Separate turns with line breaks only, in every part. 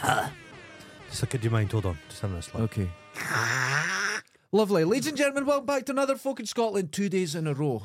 Just like, do you mind? Hold on. Just a minute.
Okay. Lovely. Ladies and gentlemen, welcome back to another Folk in Scotland. 2 days in a row.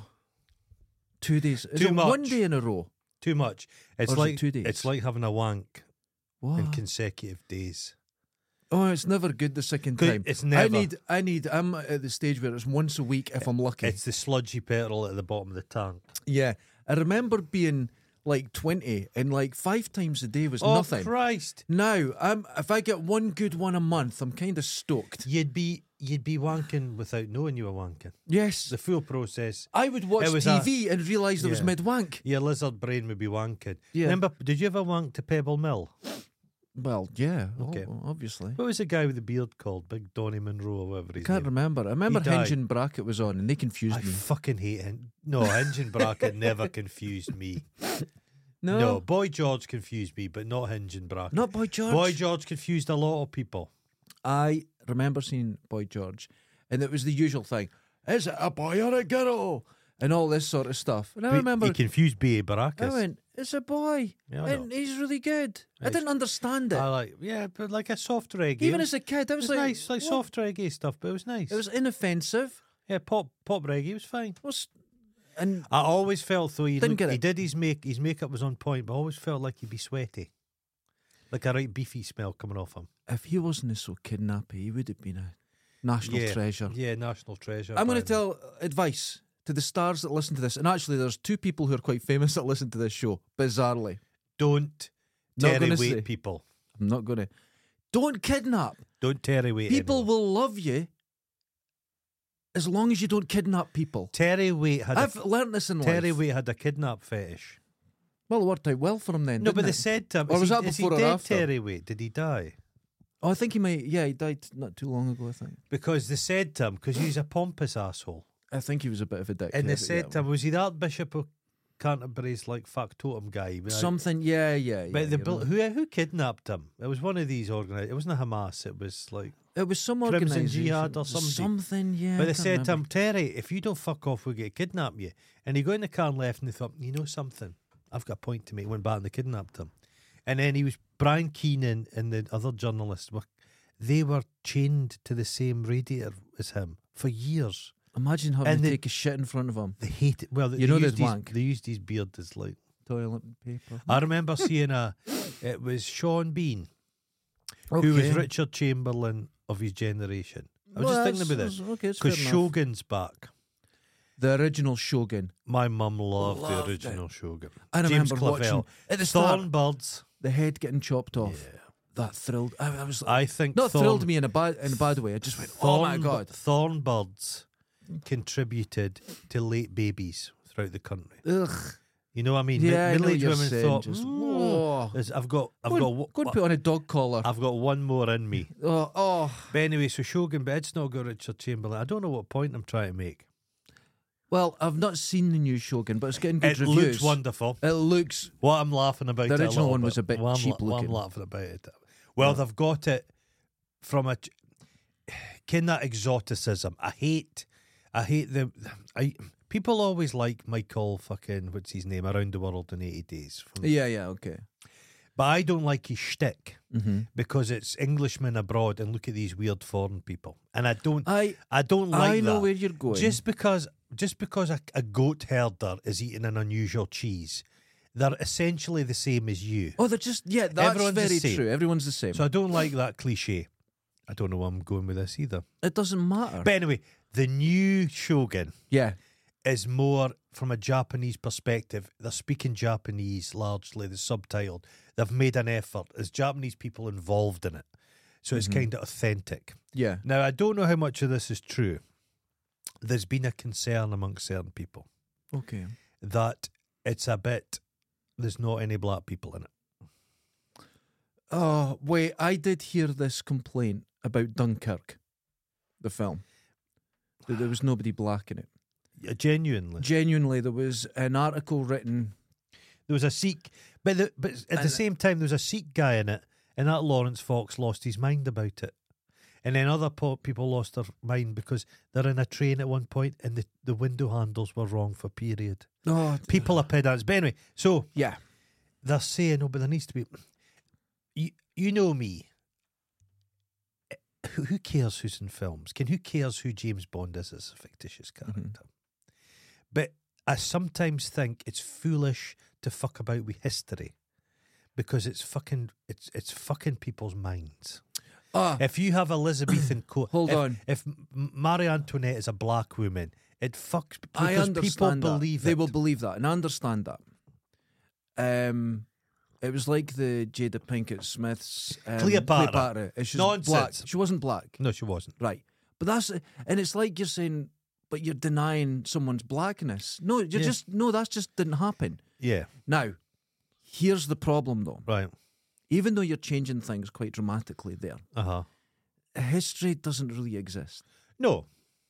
2 days. Is
Too
it
much.
1 day in a row?
Too much. It's
Or is it
like
2 days?
It's like having a wank in
What?
consecutive days.
Oh, it's never good the second time.
It's never.
I'm at the stage where it's once a week if I'm lucky.
It's the sludgy petrol at the bottom of the tank.
Yeah. I remember being like 20 and like 5 times a day was
Oh,
nothing.
Christ.
Now, if I get one good one a month, I'm kind of stoked.
You'd be wanking without knowing you were wanking.
Yes.
The full process.
I would watch
It was
TV and realise there was
Yeah.
mid-wank.
Your lizard brain would be wanking.
Yeah.
Remember, did you ever wank to Pebble Mill?
Well, yeah,
Okay.
obviously.
What was the guy with the beard called? Big Donny Monroe or whatever his
Can't
name.
remember. I remember
died.
Hinge and Bracket was on and they confused
I
me.
fucking hate him. No, Hinge and Bracket never confused me.
No,
No, Boy George confused me, but not Hinge and Bracket.
not Boy George.
Boy George confused a lot of people.
I remember seeing Boy George and it was the usual thing. Is it a boy or a girl? And all this sort of stuff. And I remember
He confused B.A.
I
Baracus.
went, it's a boy.
Yeah, I
and
know.
he's really good. I
Nice.
didn't understand it.
But like a soft reggae.
Even
It
as a kid, I
it
was
was
like,
nice, like
what?
soft reggae stuff, but it was nice.
It was inoffensive.
yeah, pop reggae was fine.
And
I always felt though
Didn't get
he
it.
did his makeup was on point, but I always felt like he'd be sweaty, like a right beefy smell coming off him.
if he wasn't so kidnappy, he would have been a national treasure.
Yeah, national treasure.
I'm going to
apparently.
tell advice to the stars that listen to this. And actually, there's 2 people who are quite famous that listen to this show, bizarrely.
Don't
Not
Terry
gonna
Waite
say.
people.
I'm not going to. Don't kidnap.
Don't Terry Waite
People
anyone.
will love you as long as you don't kidnap people.
Terry Waite had
I've learnt this in
Terry
life.
Waite had a kidnap fetish.
Well, it worked out well for him then.
No,
didn't
but they
it?
said to him,
Or was that
is
before
he
or
dead,
after?
Terry Waite? Did he die?
Oh, I think he might. Yeah, he died not too long ago, I think.
Because they said to him, because he's a pompous asshole.
I think he was a bit of a dick.
And
yeah,
they said to him, was he the Archbishop of Canterbury's like factotum guy? He was like-
something, yeah.
But
you're right.
who kidnapped him? It was one of these organised. It wasn't a Hamas. It was like.
It was some
Crimson
organisation.
Jihad or somebody.
Something, yeah.
But
I
they
can't
said to
remember.
him, Terry, if you don't fuck off, we'll get kidnap you. And he got in the car and left, and they thought, you know something, I've got a point to make. Went back and they kidnapped him. And then he was Brian Keenan and the other journalists they were chained to the same radiator as him for years.
Imagine having
And
to
they-
take a shit in front of him.
They hated. Well,
You know
used
they'd wank.
They used his beard as like.
Toilet paper.
I remember seeing it was Sean Bean, who was Richard Chamberlain of his generation. I was just thinking about this
Okay, it's
because
fair enough.
Shogun's back.
The original Shogun.
My mum loved
Loved
the original Shogun.
I
James
remember
Clavell.
watching at the start
Thornbirds.
the head getting chopped off.
Yeah.
That thrilled. I was
I think
not thrilled me in a bad way. I just went, oh my god.
Thornbirds contributed to late babies throughout the country.
Ugh.
You know what I mean?
Yeah, I know what
Middle-aged
you're
women
saying,
thought,
just,
"Oh,
Go and put on a dog collar.
I've got one more in me."
Oh.
But anyway, so Shogun, but it's not got Richard Chamberlain. I don't know what point I'm trying to make.
Well, I've not seen the new Shogun, but it's getting good
It
reviews.
looks wonderful.
It looks.
What I'm laughing about
The
it
original
little
one was a bit
What I'm
cheap
what I'm
looking.
laughing about it. Well,
Yeah.
they've got it from a kind of exoticism. I hate the. People always like Michael fucking what's his name Around the World in 80 Days.
Yeah, okay.
But I don't like his shtick
Mm-hmm.
because it's Englishmen abroad and look at these weird foreign people, and I don't like
I know
that.
where you're going.
Just because a goat herder is eating an unusual cheese, they're essentially the same as you.
they're just that's
Everyone's the
very
same.
true. Everyone's the same.
So I don't like that cliche. I don't know where I'm going with this either.
It doesn't matter.
But anyway, the new Shogun
yeah,
is more from a Japanese perspective. They're speaking Japanese largely, the subtitled. They've made an effort. There's Japanese people involved in it. So it's kind of authentic.
yeah.
Now, I don't know how much of this is true. There's been a concern amongst certain people
Okay.
that it's a bit, there's not any black people in it.
Oh wait, I did hear this complaint about Dunkirk, the film. That there was nobody black in it.
Genuinely.
Genuinely, there was an article written.
There was a Sikh, but at the same time, there was a Sikh guy in it, and that Lawrence Fox lost his mind about it. And then other people lost their mind because they're in a train at one point and the window handles were wrong for period.
Oh,
People are pedants. But anyway, so
yeah.
they're saying, but there needs to be... you know me. Who cares who's in films? Who cares who James Bond is as a fictitious character? But I sometimes think it's foolish to fuck about with history because it's fucking people's minds. If you have Elizabethan if Marie Antoinette is a black woman, it fucks because people believe
They
it.
will believe that, and I understand that. It was like the Jada Pinkett Smith's
Cleopatra.
It's just
Nonsense.
black. She wasn't black.
No, she wasn't.
Right. But and it's like you're saying, but you're denying someone's blackness. No, that just didn't happen.
Yeah.
Now, here's the problem though.
Right.
Even though you're changing things quite dramatically there, history doesn't really exist.
No.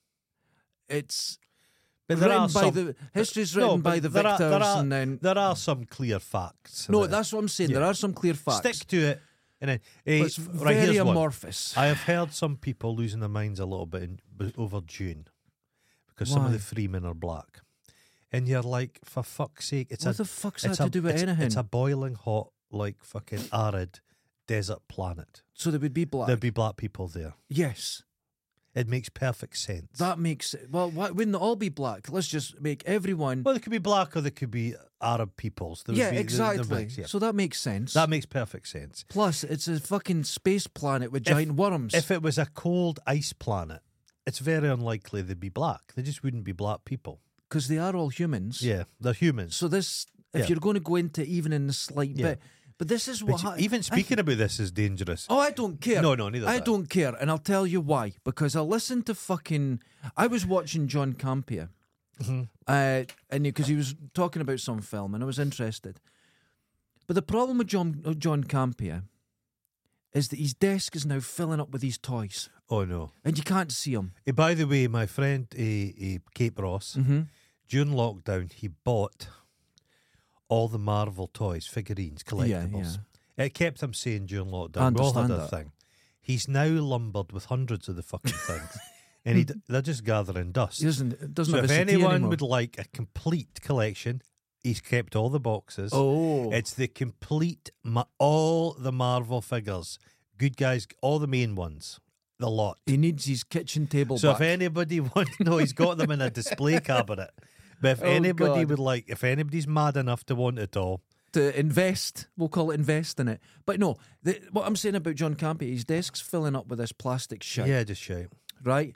It's
But there are
history's written by the victors, and then
there are some clear facts.
No, that's what I'm saying.
Yeah.
There are some clear facts.
Stick to it. And then,
It's very
here's one.
amorphous.
I have heard some people losing their minds a little bit over June because some of
Why?
the Freemen are black, and you're like, for fuck's sake,
What the fuck's that to do with anything?
It's a boiling hot, like fucking arid desert planet.
So there would be black.
There'd be black people there.
Yes.
It makes perfect sense.
That makes it. Well, why wouldn't they all be black? Let's just make everyone.
Well, they could be black or they could be Arab peoples. There would
Yeah,
be the
exactly.
mix, yeah.
So that makes sense.
That makes perfect sense.
Plus, it's a fucking space planet with giant worms.
If it was a cold ice planet, it's very unlikely they'd be black. They just wouldn't be black people.
Because they are all humans.
Yeah, they're humans.
So if you're going to go into even in the slight bit. But this is what...
Even speaking about this is dangerous.
Oh, I don't care.
No, neither.
I don't care, and I'll tell you why. Because I listened to I was watching John Campea, and because he was talking about some film, and I was interested. But the problem with John Campea is that his desk is now filling up with these toys,
Oh, no.
and you can't see them.
By the way, my friend Kate Ross, during lockdown, he bought all the Marvel toys, figurines, collectibles.
Yeah.
It kept him sane during
I
lockdown. We all had
understand
our
that.
thing. He's now lumbered with hundreds of the fucking things. And they're just gathering dust.
It doesn't
So
have
if
a settee
anyone
anymore.
would like a complete collection, he's kept all the boxes.
Oh.
It's the complete, all the Marvel figures. Good guys, all the main ones. The lot.
He needs his kitchen table
So
back.
if anybody wants, no, he's got them in a display cabinet. But if
Oh,
anybody
God.
would like, if anybody's mad enough to want it all,
to invest, we'll call it invest in it. But no, what I'm saying about John Campea, his desk's filling up with this plastic shit.
yeah, just shout.
Right?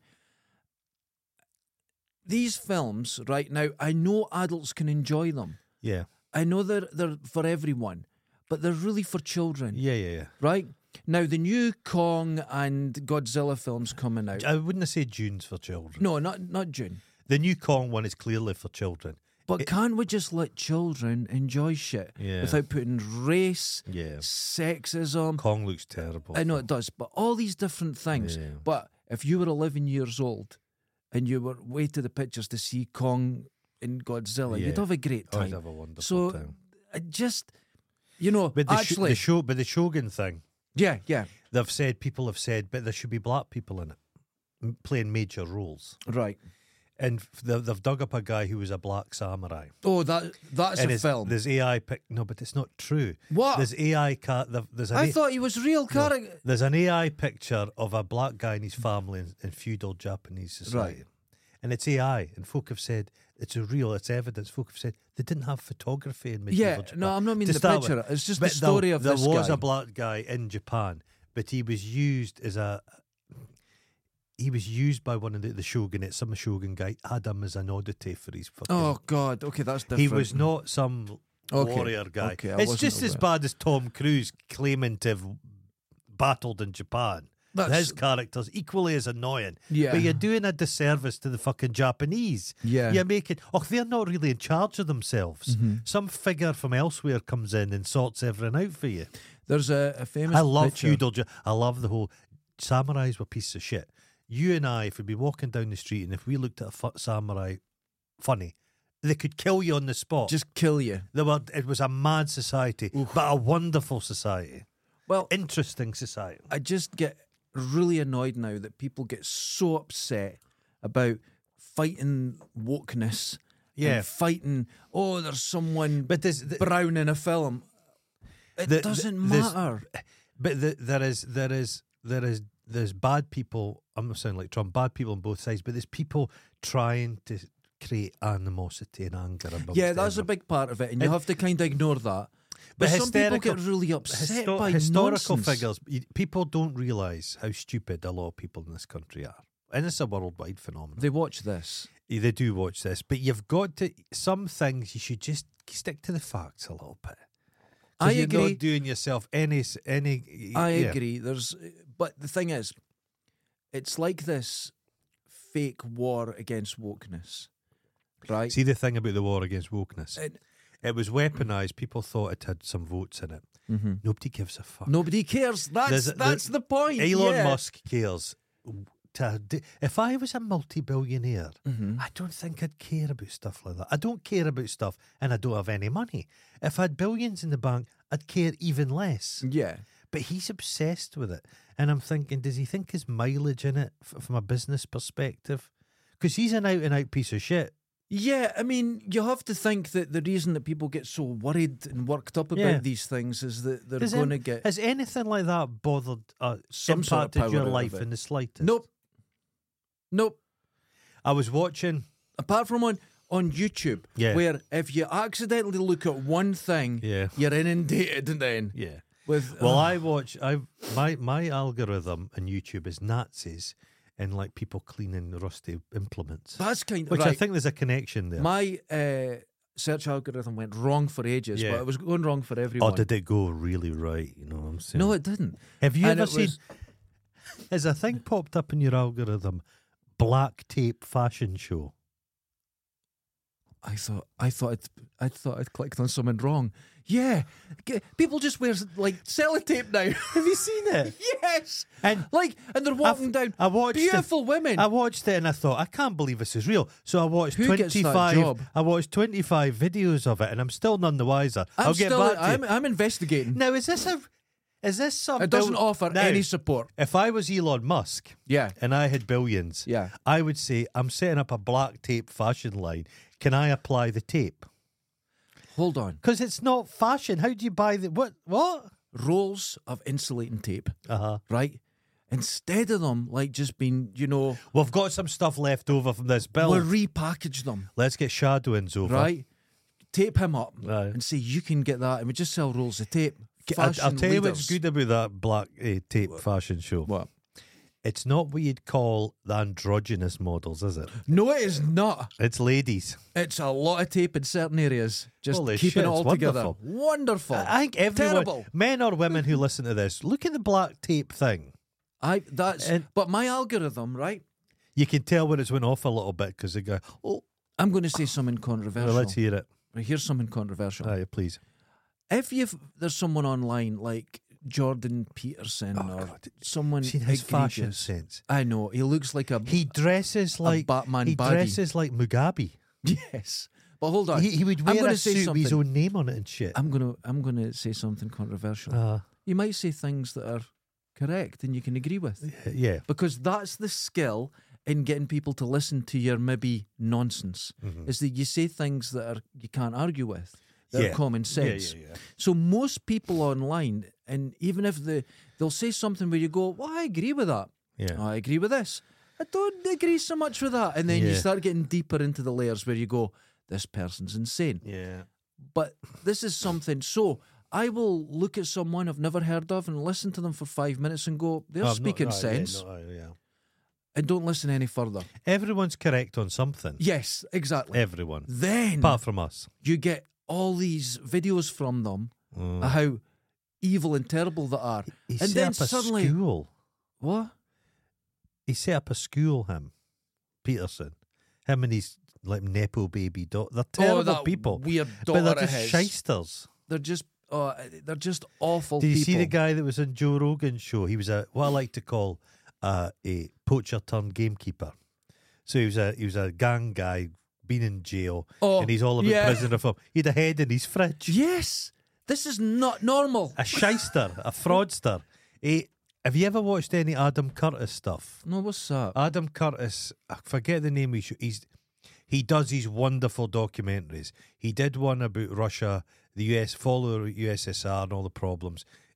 These films, right now, I know adults can enjoy them.
Yeah,
I know they're for everyone, but they're really for children.
yeah.
Right? Now, the new Kong and Godzilla films coming out.
I wouldn't say June's for children.
No, not June.
The new Kong one is clearly for children.
But can't we just let children enjoy shit
Yeah.
without putting race,
Yeah.
sexism?
Kong looks terrible.
I know it does, but all these different things.
Yeah.
But if you were 11 years old and you were way to the pictures to see Kong and Godzilla,
Yeah.
you'd have a great
Always
time.
have a wonderful
So,
time.
I just, you know,
But
actually,
but the Shogun thing,
yeah,
people have said, but there should be black people in it, playing major roles.
right.
And they've dug up a guy who was a black samurai.
Oh, that's
And
a film.
There's AI no, but it's not true.
What?
There's AI there's an
I thought he was real character.
there's an AI picture of a black guy and his family in feudal Japanese society.
Right.
And it's AI, and folk have said it's it's evidence. Folk have said they didn't have photography in medieval
Yeah,
Japan.
no, I'm not meaning
To
the
start with.
picture. It's just
But
the story of this
There was
guy.
a black guy in Japan, but he was used by one of the shogunates. Some shogun guy had him as an oddity for his fucking.
Oh God, okay, that's different.
he was not some
Okay,
warrior guy.
okay, I
It's
wasn't
just as
aware.
bad as Tom Cruise claiming to have battled in Japan.
That's-
His character's equally as annoying.
Yeah.
But you're doing a disservice to the fucking Japanese.
Yeah.
You're making... they're not really in charge of themselves.
Mm-hmm.
Some figure from elsewhere comes in and sorts everything out for you.
There's a famous
I love
picture.
feudal... I love the whole... Samurais were pieces of shit. You and I, if we'd be walking down the street and if we looked at a samurai funny, they could kill you on the spot.
Just kill you.
It was a mad society, but a wonderful society.
Well,
Interesting society.
I just get really annoyed now that people get so upset about fighting wokeness.
Yeah.
And fighting, there's someone
But
brown in a film. It doesn't matter.
But there's bad people. I'm not sounding like Trump. Bad people on both sides, but there's people trying to create animosity and anger.
Yeah, that's a big part of it, and you have to kind of ignore that. But some people get really upset by
historical
nonsense.
figures. People don't realise how stupid a lot of people in this country are, and it's a worldwide phenomenon.
They watch this.
They do watch this, but you've got to. Some things you should just stick to the facts a little bit.
I
You're
agree.
not doing yourself any.
I agree. But the thing is, it's like this fake war against wokeness, right?
See the thing about the war against wokeness.
And-
It was weaponized. People thought it had some votes in it.
Mm-hmm.
Nobody gives a fuck.
Nobody cares. That's the point.
Elon
yeah.
Musk cares. If I was a multi-billionaire,
Mhm.
I don't think I'd care about stuff like that. I don't care about stuff, and I don't have any money. If I had billions in the bank, I'd care even less.
Yeah.
But he's obsessed with it. And I'm thinking, does he think his mileage in it from a business perspective? Because he's an out-and-out piece of shit.
Yeah, I mean, you have to think that the reason that people get so worried and worked up about
Yeah.
these things is that they're
Does
going to
him-
get
Has anything like that bothered,
some sort of
impacted
power
your
out of
life
it.
in the slightest?
Nope.
I was watching.
Apart from on YouTube,
Yeah.
where if you accidentally look at one thing,
Yeah.
you're inundated then
Yeah.
with
Well, my algorithm on YouTube is Nazis and like people cleaning rusty implements,
that's kind of
which
right.
I think there's a connection there.
My search algorithm went wrong for ages,
Yeah.
but it was going wrong for everyone.
Or did it go really right? You know what I'm saying?
No, it didn't.
Have you
And
ever
it
seen?
was-
Has a thing popped up in your algorithm? Black tape fashion show.
I thought I'd clicked on something wrong. Yeah, people just wear like sellotape now.
Have you seen it?
Yes,
And
and they're walking down.
I watched it.
Beautiful women.
I watched it and I thought, I can't believe this is real. So I watched
Who gets that
25.
job?
I watched 25 videos of it, and I'm still none the wiser. I'll get back to you.
I'm investigating.
Now, is this something?
It doesn't offer
Now,
any support.
If I was Elon Musk
Yeah,
and I had billions,
yeah.
I would say, I'm setting up a black tape fashion line. Can I apply the tape?
Hold on.
Because it's not fashion. How do you buy the what?
Rolls of insulating tape,
Uh-huh.
right? Instead of them like just being,
We've got some stuff left over from this bill.
we'll repackage them,
Let's get Shadowins over.
right? Tape him up
Right.
and say you can get that, and we just sell rolls of tape.
I'll
Fashion
tell you
leaders.
what's good about that black tape fashion show.
What?
It's not what you'd call the androgynous models, is it?
No, it is not.
It's ladies.
It's a lot of tape in certain areas. Just
Holy
keeping
shit,
it all
it's
together.
wonderful.
Wonderful.
I think everyone,
Terrible.
men or women who listen to this, look at the black tape thing.
But my algorithm, right?
You can tell when it's went off a little bit because they go, oh,
I'm going to say something controversial.
well, let's hear it.
Right, here's something controversial.
Aye, please.
If there's someone online like Jordan Peterson or
God.
someone
Seen his fashion
egregious.
sense.
I know he looks like a
He dresses like
Batman
He
baddie.
dresses like Mugabe.
yes. But hold on,
He would
I'm
wear
gonna
a
say
suit with his
something.
own name on it and shit.
I'm gonna say something controversial. You might say things that are correct and you can agree with,
Yeah.
because that's the skill in getting people to listen to your maybe nonsense.
Mhm.
Is that you say things that you can't argue with, that are common sense.
Yeah.
So most people online, and even if they'll say something where you go, well, I agree with that.
Yeah.
I agree with this. I don't agree so much with that. And then you
Yeah.
start getting deeper into the layers where you go, this person's insane.
Yeah.
But this is something. So I will look at someone I've never heard of and listen to them for 5 minutes and go, they're speaking sense,
Yeah.
and don't listen any further.
Everyone's correct on something.
Yes, exactly.
Everyone.
Then
Apart from us.
you get all these videos from them
Mm.
of how evil and terrible they are.
He
and
set
then
up a
suddenly-
school.
What?
He set up a school, Peterson. Him and his like Nepo baby daughter. They're terrible
that
people.
weird
But
daughter
they're
of
just
his.
shysters.
They're just awful
Did you
people.
see the guy that was on Joe Rogan's show? He was what I like to call a poacher turned gamekeeper. So he was a gang guy, been in jail,
Oh,
and he's all about
yeah.
prison reform. He had a head in his fridge.
Yes, this is not normal.
A shyster, a fraudster. Have you ever watched any Adam Curtis stuff?
No, what's that?
Adam Curtis, I forget the name. He does these wonderful documentaries. He did one about Russia, the US, follow USSR and all the problems,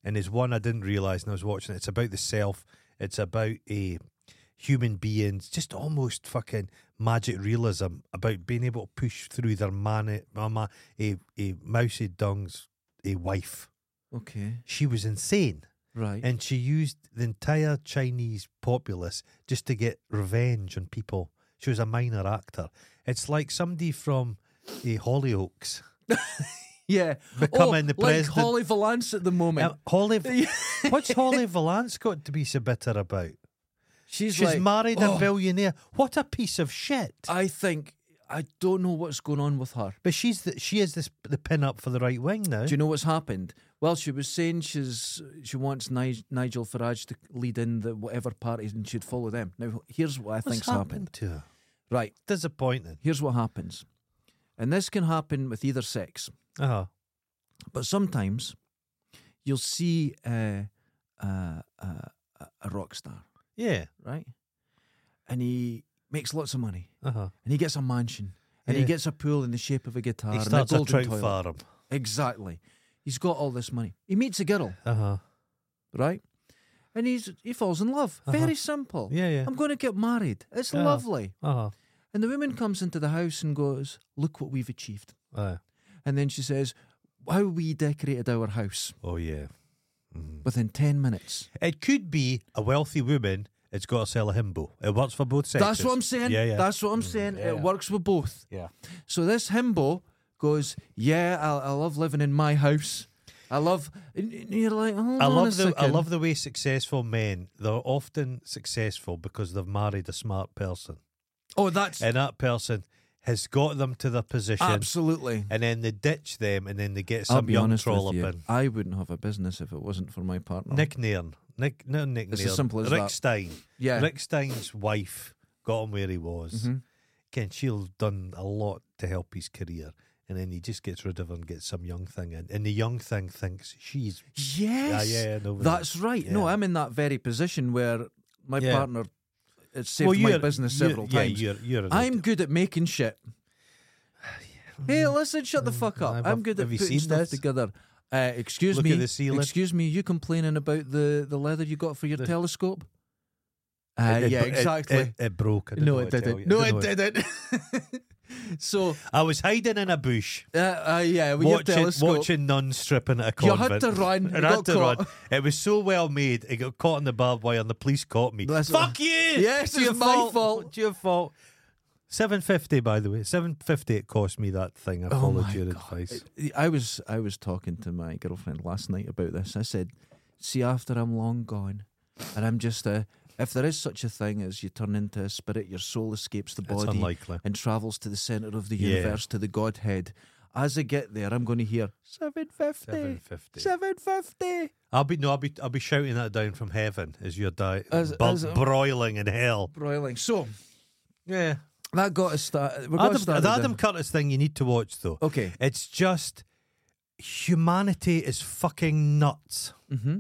and there's one I didn't realise, and I was watching it. It's about the self. It's about a human beings, just almost fucking magic realism about being able to push through their a Mousy Dung's a wife.
Okay.
She was insane.
Right.
And she used the entire Chinese populace just to get revenge on people. She was a minor actor. It's like somebody from Hollyoaks.
Yeah.
Becoming the
like
president.
Holly Valance at the moment.
What's Holly Valance got to be so bitter about?
She's
She's
like,
married a billionaire. What a piece of shit.
I don't know what's going on with her.
But she is the pin-up for the right wing now.
Do you know what's happened? Well, she was saying she wants Nigel Farage to lead in the whatever parties and she'd follow them. Now, here's what I think's happened.
To her?
Right.
Disappointing.
Here's what happens. And this can happen with either sex.
Uh-huh.
But sometimes you'll see a rock star,
Yeah.
right? And he makes lots of money.
Uh-huh.
And he gets a mansion. And he
Yeah.
gets a pool in the shape of a guitar.
He
and
starts
a
a
golden
trout
toilet.
farm.
Exactly. He's got all this money. He meets a girl,
Uh-huh.
right? And he falls in love. Very simple.
Yeah, yeah.
I'm going to get married. It's
Yeah.
lovely.
Uh-huh.
And the woman comes into the house and goes, look what we've achieved. And then she says, how we decorated our house
Oh, yeah. Mhm.
within 10 minutes.
It could be a wealthy woman. It's got to sell a himbo. It works for both sexes.
That's what I'm saying.
Yeah, yeah.
That's what I'm saying.
Yeah,
It
yeah.
works with both.
Yeah.
So this himbo goes, yeah, I love living in my house. I love... And you're like, hold
I
on a
love
second.
the way successful men, they're often successful because they've married a smart person.
Oh, that's...
And that person has got them to their position.
Absolutely.
And then they ditch them and then they get
I'll
some
be
young
honest with
trollop
you.
in.
I wouldn't have a business if it wasn't for my partner.
Nick Nairn. Nick
It's
Nairn.
as simple as
Rick
that.
Stein.
Yeah.
Rick Stein's wife got him where he was.
Mhm.
Ken Shields done a lot to help his career. And then he just gets rid of her and gets some young thing in. And the young thing thinks she's...
Yes.
Yeah, no,
That's right.
yeah.
No, I'm in that very position where my
Yeah.
partner has saved my business several times.
Yeah, you're
I'm good at making shit. Hey, listen, shut the fuck up. I'm good at
have you
putting
seen
stuff
this?
together. Excuse
Look
me.
at the ceiling.
Excuse me. You complaining about the leather you got for your telescope? Yeah, exactly.
It broke. I don't
No,
know
it
what to tell
didn't.
you.
No,
I don't
it
know
didn't. So,
I was hiding in a bush,
yeah, with your telescope.
watching nuns stripping at a
You
convent.
had to run. You
And I had
got
to
caught.
run. It was so well made. It got caught in the barbed wire, and the police caught me.
That's
Fuck you!
Yes,
It's your
it's my fault.
It's your fault. $7.50, by the way. $7.50 it cost me that thing. I
Oh
followed
my
your
God.
advice.
I was talking to my girlfriend last night about this. I said, see, after I'm long gone, and I'm just if there is such a thing as you turn into a spirit, your soul escapes the
It's
body
unlikely.
and travels to the centre of the
Yeah.
universe, to the Godhead. As I get there, I'm going to hear $7.50.
$7.50.
$7.50.
I'll be shouting that down from heaven as you're
As-
broiling in hell.
Broiling. So
Yeah.
that got us started.
The Adam Curtis thing you need to watch though.
Okay.
It's just humanity is fucking nuts.
Mm-hmm.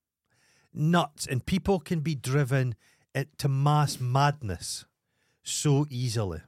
Nuts, and people can be driven to mass madness so easily.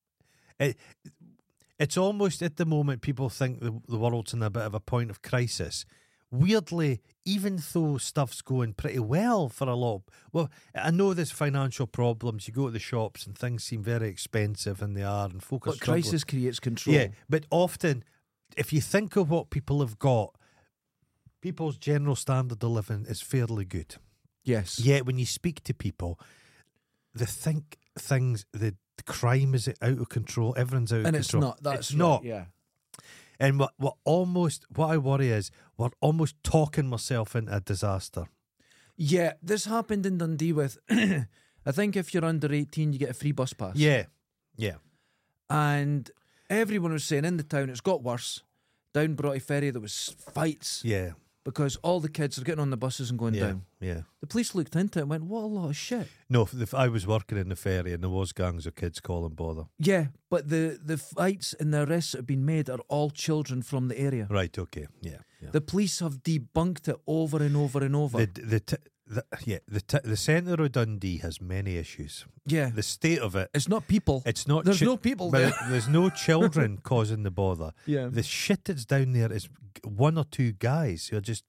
It's almost at the moment people think the world's in a bit of a point of crisis. Weirdly, even though stuff's going pretty well for a lot, I know there's financial problems. You go to the shops and things seem very expensive, and they are, and folk are
But
struggling.
crisis creates control.
Yeah, but often, if you think of what people have got, people's general standard of living is fairly good.
Yes.
Yet when you speak to people, they think the crime is out of control, everyone's out of
And it's
control.
not. That's
it's
right,
not.
Yeah.
And what I worry is we're almost talking myself into a disaster.
Yeah, this happened in Dundee with, I think if you're under 18, you get a free bus pass.
Yeah.
And everyone was saying in the town, it's got worse. Down Broughty Ferry, there was fights
Yeah.
because all the kids are getting on the buses and going down.
Yeah.
The police looked into it and went, what a lot of shit.
No, I was working in the ferry and there was gangs of kids calling bother.
Yeah, but the fights and the arrests that have been made are all children from the area.
Right, okay. Yeah.
The police have debunked it over and over and over.
The centre of Dundee has many issues.
Yeah.
The state of it,
It's not people.
it's not.
There's no people
but
there.
There's no children causing the bother.
Yeah.
The shit that's down there is one or two guys who are just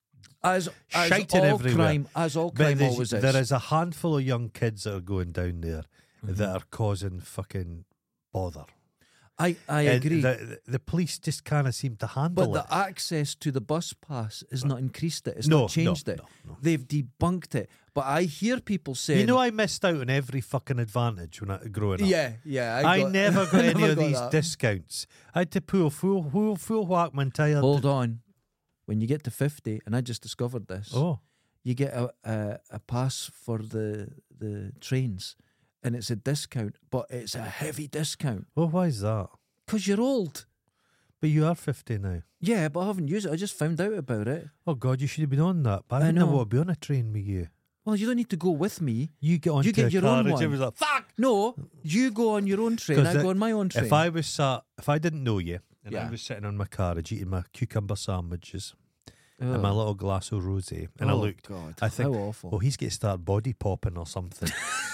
As
Shiting
all
everywhere.
crime, as all
But
crime always is.
there is a handful of young kids that are going down there
Mm-hmm.
that are causing fucking bother.
I
And
agree.
The police just kind of seem to handle
But
it.
the access to the bus pass has not increased it. It's
No,
not changed
no,
it.
no.
They've debunked it. But I hear people saying,
You know, I missed out on every fucking advantage when I growing up.
yeah.
I never got any
never
of
got
these
that.
discounts. I had to pull full whack my entire.
Hold on. When you get to 50, and I just discovered this,
Oh,
you get a pass for the trains, and it's a discount, but it's a heavy discount
well, why is that?
because you're old.
But you are 50 now.
Yeah, but I haven't used it. I just found out about it.
Oh God, you should have been on that. But I
I
didn't know
know.
what to be on a train with you.
Well, you don't need to go with me.
You get on
You get
a
your own
carriage,
one.
it was like, fuck!
No, you go on your own train.
'Cause
I go on my own train.
If I didn't know you, and I
Yeah.
was sitting on my carriage eating my cucumber sandwiches and my
Ugh.
little glass of rosé, and I
Oh,
looked,
God,
I think,
how awful.
oh, he's going to start body popping or something.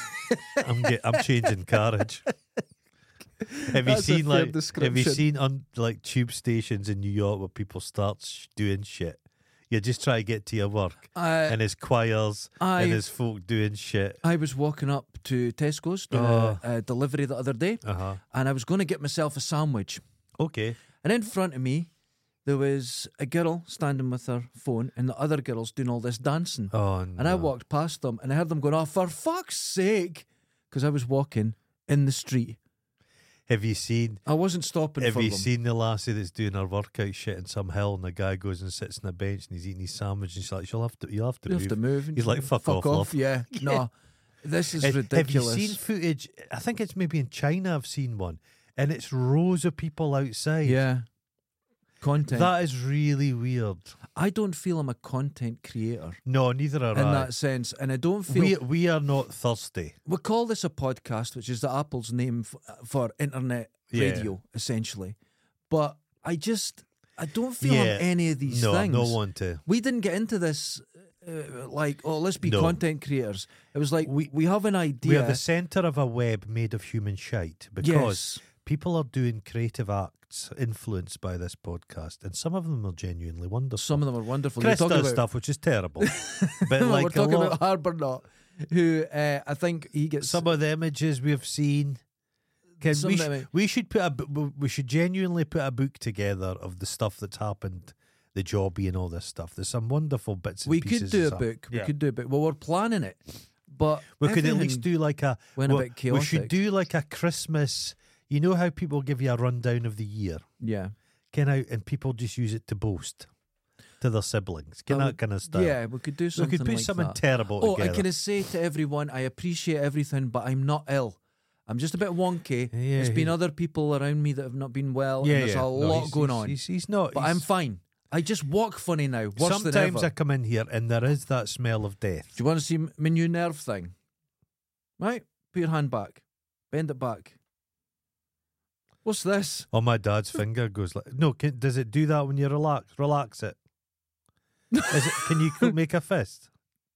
I'm changing carriage. Have you
That's a
seen
fair
Have you
description.
seen on like tube stations in New York where people start doing shit? You just try to get to your work, and there's choirs and there's folk doing shit.
I was walking up to Tesco's doing a delivery the other day, and I was going to get myself a sandwich.
Okay.
And in front of me, there was a girl standing with her phone, and the other girls doing all this dancing.
Oh no.
And I walked past them, and I heard them going, "Oh, for fuck's sake!" Because I was walking in the street.
Have you seen?
I wasn't stopping
Have
for
you
them.
seen the lassie that's doing her workout shit in some hill, and the guy goes and sits on a bench and he's eating his sandwich, and she's like, "You'll have to
You have to move.
He's like, "Fuck off, love."
Yeah, no, this is ridiculous.
Have you seen footage? I think it's maybe in China. I've seen one, and it's rows of people outside.
Yeah, content.
That is really weird.
I don't feel I'm a content creator
No, neither are
in
I.
that sense, and I don't feel
We are not thirsty.
we call this a podcast, which is the Apple's name for internet
Yeah.
radio, essentially. But I don't feel I'm any of these
no,
things.
no one to.
We didn't get into this like, oh, let's be
No.
content creators. It was like we have an idea.
We are the centre of a web made of human shite because
Yes.
people are doing creative acts influenced by this podcast, and some of them are genuinely wonderful.
Some of them are wonderful.
Chris
You're talking
does
about,
stuff which is terrible, but like
we're talking
a lot,
about Harbour, who I think he gets
some of the images we've seen. Ken,
Some of them-
we should we should genuinely put a book together of the stuff that's happened, the Jobby and all this stuff. There's some wonderful bits and
We
pieces.
could do a
of stuff.
book. We
Yeah.
could do a book. Well, we're planning it, but
We could at
everything
least do like a.
went a
well,
bit chaotic.
we should do like a Christmas. You know how people give you a rundown of the year,
Yeah.
and people just use it to boast to their siblings. That kind of stuff.
Yeah, we could do
we
something
could put
like
something
that.
terrible
Oh,
together.
I can say to everyone, I appreciate everything, but I'm not ill. I'm just a bit wonky.
Yeah,
There's been other people around me that have not been well, and there's a lot
he's-
going
he's-
on.
He's not.
But
he's-
I'm fine. I just walk funny now, worse than
Sometimes
ever.
I come in here and there is that smell of death.
Do you want to see my new nerve thing? Right? Put your hand back. Bend it back. What's this?
Oh, my dad's finger goes like. No, does it do that when you relax? Relax it. Is it? Can you make a fist?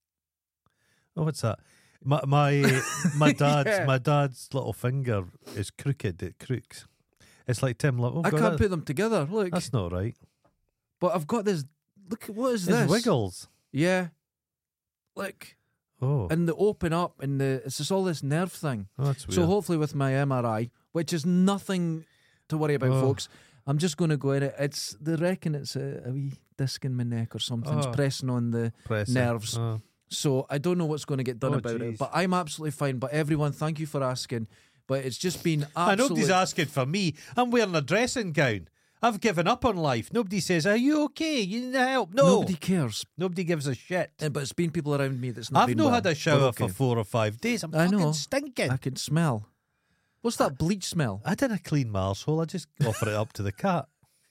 Oh, what's that? My dad's
Yeah.
my dad's little finger is crooked. It crooks. It's like Tim. Oh,
I
God,
can't put them together. Look.
that's not right.
But I've got this. Look, what is
It's
this?
wiggles.
Yeah. Look.
Oh,
And they open up, and it's just all this nerve thing.
that's weird.
So hopefully with my MRI, which is nothing to worry about,
Oh.
folks, I'm just going to go in it. They reckon it's a wee disc in my neck or something. It's
Oh.
pressing on the
Pressing.
nerves.
Oh.
So I don't know what's going to get done
Oh,
about
jeez.
it. But I'm absolutely fine. But everyone, thank you for asking. But it's just been
And nobody's
absolutely...
asking for me. I'm wearing a dressing gown. I've given up on life. Nobody says, "Are you okay? You need help?" No,
Nobody cares.
nobody gives a shit.
But it's been people around me that's not
I've
been
not
well.
had a
We're
shower
okay.
for 4 or 5 days. I'm
I know.
fucking stinking.
I can smell. What's that bleach smell?
I didn't clean my arsehole. I just offer it up to the cat.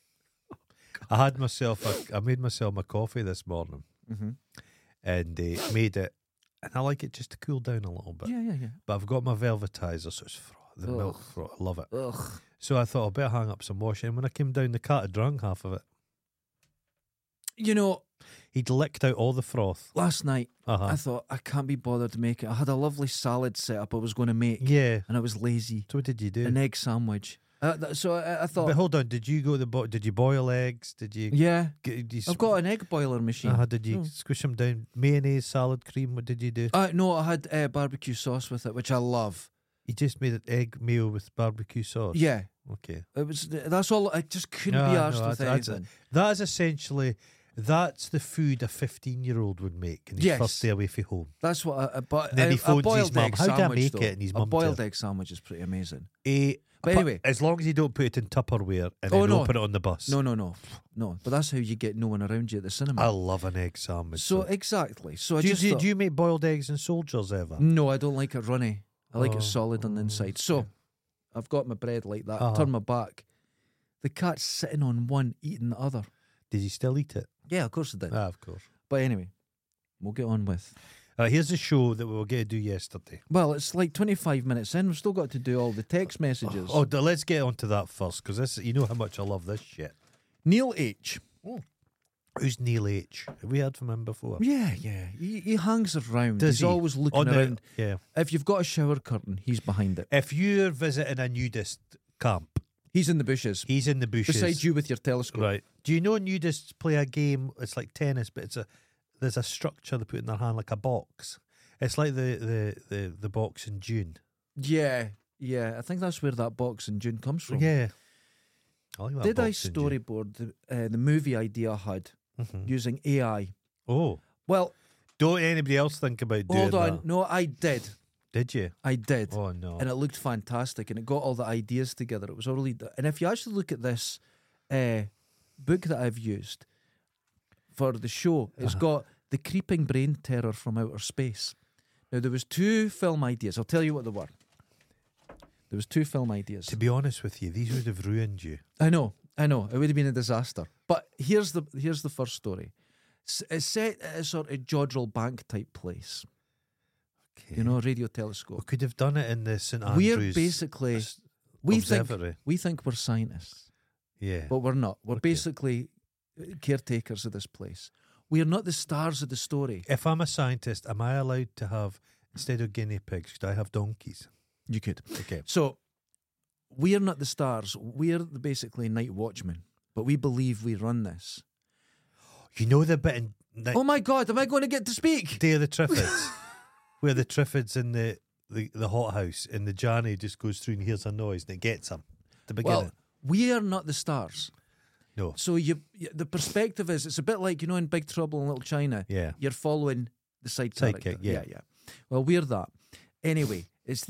I made myself my coffee this morning
Mm-hmm.
and made it, and I like it just to cool down a little bit.
Yeah.
But I've got my velvetizer, so it's the
Ugh.
milk froth. I love it.
Ugh.
So I thought I better hang up some washing. And when I came down, the cat had drunk half of it.
You know,
He'd licked out all the froth.
last night
Uh-huh.
I thought I can't be bothered to make it. I had a lovely salad set up I was going to make,
Yeah.
and I was lazy.
So what did you do?
An egg sandwich. So I thought,
But hold on, did you go to the did you boil eggs? Did you?
yeah,
Did you
I've got an egg boiler machine.
Did you
Oh.
squish them down? Mayonnaise, salad cream. What did you do?
No, I had barbecue sauce with it, which I love.
You just made an egg meal with barbecue sauce.
Yeah,
Okay.
it was. That's all. I just couldn't be arsed with anything.
That is essentially that's the food a 15-year-old would make in his
Yes.
first day away from home.
That's what. But
And then he
a
phones
boiled
his mum.
egg
How do I
sandwich,
make
though,
it? And his
a
mum
boiled
tells-
egg sandwich is pretty amazing.
But
anyway.
as long as you don't put it in Tupperware and
Oh,
then
no.
open it on the bus.
No. But that's how you get no one around you at the cinema.
I love an egg sandwich.
So
though.
exactly. So I
do,
just
you,
thought,
do you make boiled eggs and soldiers ever?
no, I don't like it runny. I like
Oh,
it solid on the inside. So
okay.
I've got my bread like that.
Uh-huh.
Turn my back. The cat's sitting on one, eating the other.
Did you still eat it?
Yeah, of course it did.
Of course.
But anyway, we'll get on with.
Here's the show that we were going to do yesterday.
Well, it's like 25 minutes in. We've still got to do all the text messages.
Let's get on to that first, because this, you know how much I love this shit.
Neil H.
Who's Neil H? Have we heard from him before?
Yeah. He hangs around.
Does
He's
he?
always looking
On the-
around.
Yeah.
If you've got a shower curtain, he's behind it.
If you're visiting a nudist camp,
He's in the bushes.
he's in the bushes.
Beside you with your telescope.
Right. Do you know nudists play a game? It's like tennis, but there's a structure they put in their hand like a box. It's like the box in June.
Yeah. I think that's where that box in June comes from.
Yeah. I like that
Did I
box in June.
storyboard the movie idea I had
Mhm.
using AI?
Oh.
Well,
Don't anybody else think about doing
hold on.
that.
No, I did.
Did you?
I did.
Oh, no.
And it looked fantastic, and it got all the ideas together. It was all really. And if you actually look at this book that I've used for the show, it's got The Creeping Brain Terror from Outer Space. Now, there was 2 film ideas. I'll tell you what they were. There was 2 film ideas.
To be honest with you, these would have ruined you.
I know. It would have been a disaster. But here's the first story. It's set at a sort of Jodrell Bank type place.
Okay.
You know, a radio
We
telescope.
could have done it in the St
We're
Andrews
basically
s-
we think
Observatory.
we're scientists.
Yeah.
But we're not. We're
Okay.
basically caretakers of this place. We are not the stars of the story.
If I'm a scientist, am I allowed to have, instead of guinea pigs, could I have donkeys?
You could.
Okay.
So, we are not the stars. We are basically night watchmen. But we believe we run this.
You know the bit in
Oh my God, am I going to get to speak?
Day of the Triffids, where the Triffids in the hothouse and the Johnny just goes through and hears a noise and it gets him. The beginning.
Well, we are not the stars.
No.
So the perspective is, it's a bit like, you know, in Big Trouble in Little China,
Yeah.
you're following the side
Sidekick,
character.
yeah.
Yeah. Well, we're that. Anyway, it's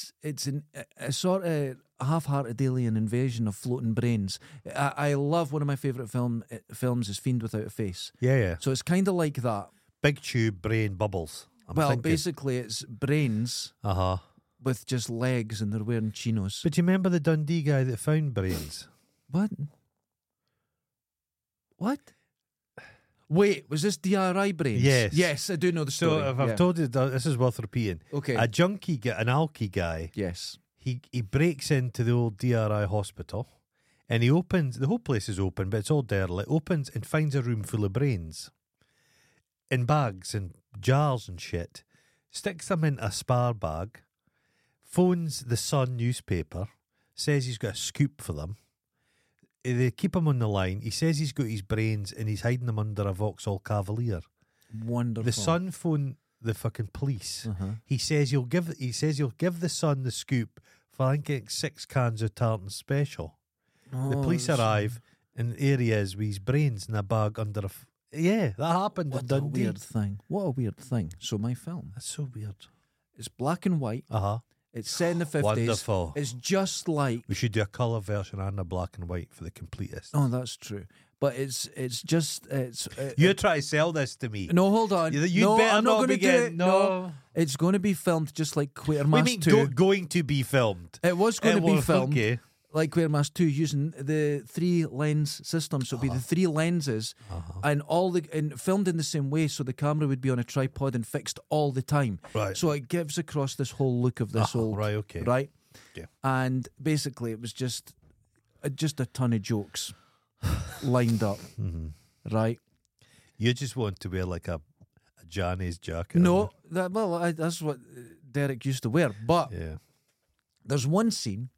a sort of half-hearted alien invasion of floating brains. I love, one of my favourite films is Fiend Without a Face.
Yeah.
So it's kind of like that.
Big tube, brain, bubbles. I'm
Well,
thinking.
basically it's brains
Uh-huh.
with just legs and they're wearing chinos.
But do you remember the Dundee guy that found brains?
What? Wait, was this DRI brains?
Yes.
Yes, I do know the story.
So if I've
Yeah.
told you, this is worth repeating.
Okay.
A junkie, an alky guy,
Yes.
he breaks into the old DRI hospital and he opens, the whole place is open, but it's all derelict, opens and finds a room full of brains in bags and jars and shit, sticks them in a spar bag, phones the Sun newspaper, says he's got a scoop for them. They keep him on the line. He says he's got his brains and he's hiding them under a Vauxhall Cavalier.
Wonderful.
The Sun phone the fucking police.
Uh-huh.
He says he'll give the Sun the scoop for I think it's 6 cans of Tartan Special. The police
that's-
arrive and there he is with his brains in a bag under a. Yeah, that happened in
What a
Dundee.
weird thing. What a weird thing. So my film,
That's so weird.
it's black and white.
Uh-huh.
It's set in the 50s.
Wonderful.
It's just like...
We should do a colour version and a black and white for the completist.
Oh, that's true. But it's just...
You try to sell this to me.
No, hold on.
You'd
no,
better
I'm not going to do
begin.
it.
No.
It's going to be filmed just like
What
Quatermass
do you mean
2.
going to be filmed?
It was going to be
well,
filmed
okay.
like Quatermass 2 using the 3 lens system. So it'd be the 3 lenses and and filmed in the same way, so the camera would be on a tripod and fixed all the time.
Right.
So it gives across this whole look of this old...
Right, okay.
Right?
Yeah.
And basically it was just a ton of jokes lined up. Right?
You just want to wear like a Johnny's jacket.
No, that's what Derek used to wear. But
Yeah.
there's one scene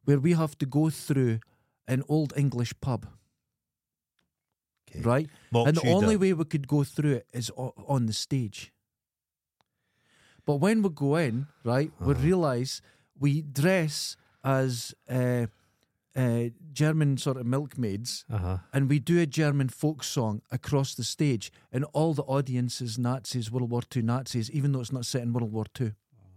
where we have to go through an old English pub,
Okay.
right?
Mock
And the
Tudor.
only way we could go through it is on the stage. But when we go in, right, we realise we dress as German sort of milkmaids, and we do a German folk song across the stage, and all the audience is Nazis, World War II Nazis, even though it's not set in World War II.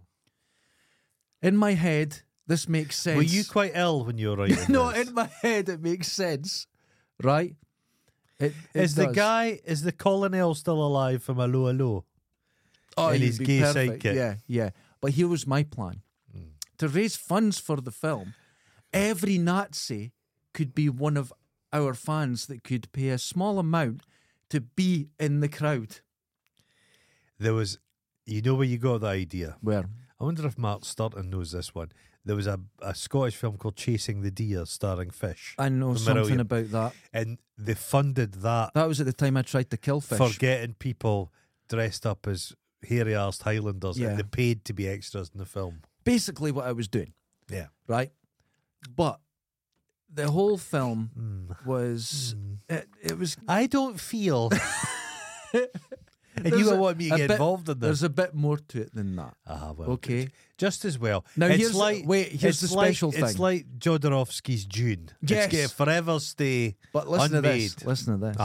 In my head, this makes sense.
Were you quite ill when you were writing
No,
this?
in my head it makes sense, right? It
Is the
does.
is the colonel still alive from Allo Allo?
Oh,
and
he'd
his
be
gay
perfect.
sidekick?
Yeah. But here was my plan. To raise funds for the film, every Nazi could be one of our fans that could pay a small amount to be in the crowd.
There was, you know where you got the idea?
Where?
I wonder if Mark Sturton knows this one. There was a Scottish film called Chasing the Deer starring Fish.
I know
From
something
Marillion.
about that.
And they funded that
That was at the time I tried to kill fish.
for getting people dressed up as hairy-arsed Highlanders,
Yeah.
and they paid to be extras in the film.
Basically what I was doing,
Yeah.
right? But the whole film was... It was...
I don't feel... and
There's
you
a-
want me to
a
get
bit-
involved in this.
There's a bit more to it than that.
Well,
Okay.
just as well.
Now,
It's
here's
it's
the special
It's
thing.
like Jodorowsky's Dune.
Yes.
It's going to forever stay
But listen to this.
unmade.
Listen to this.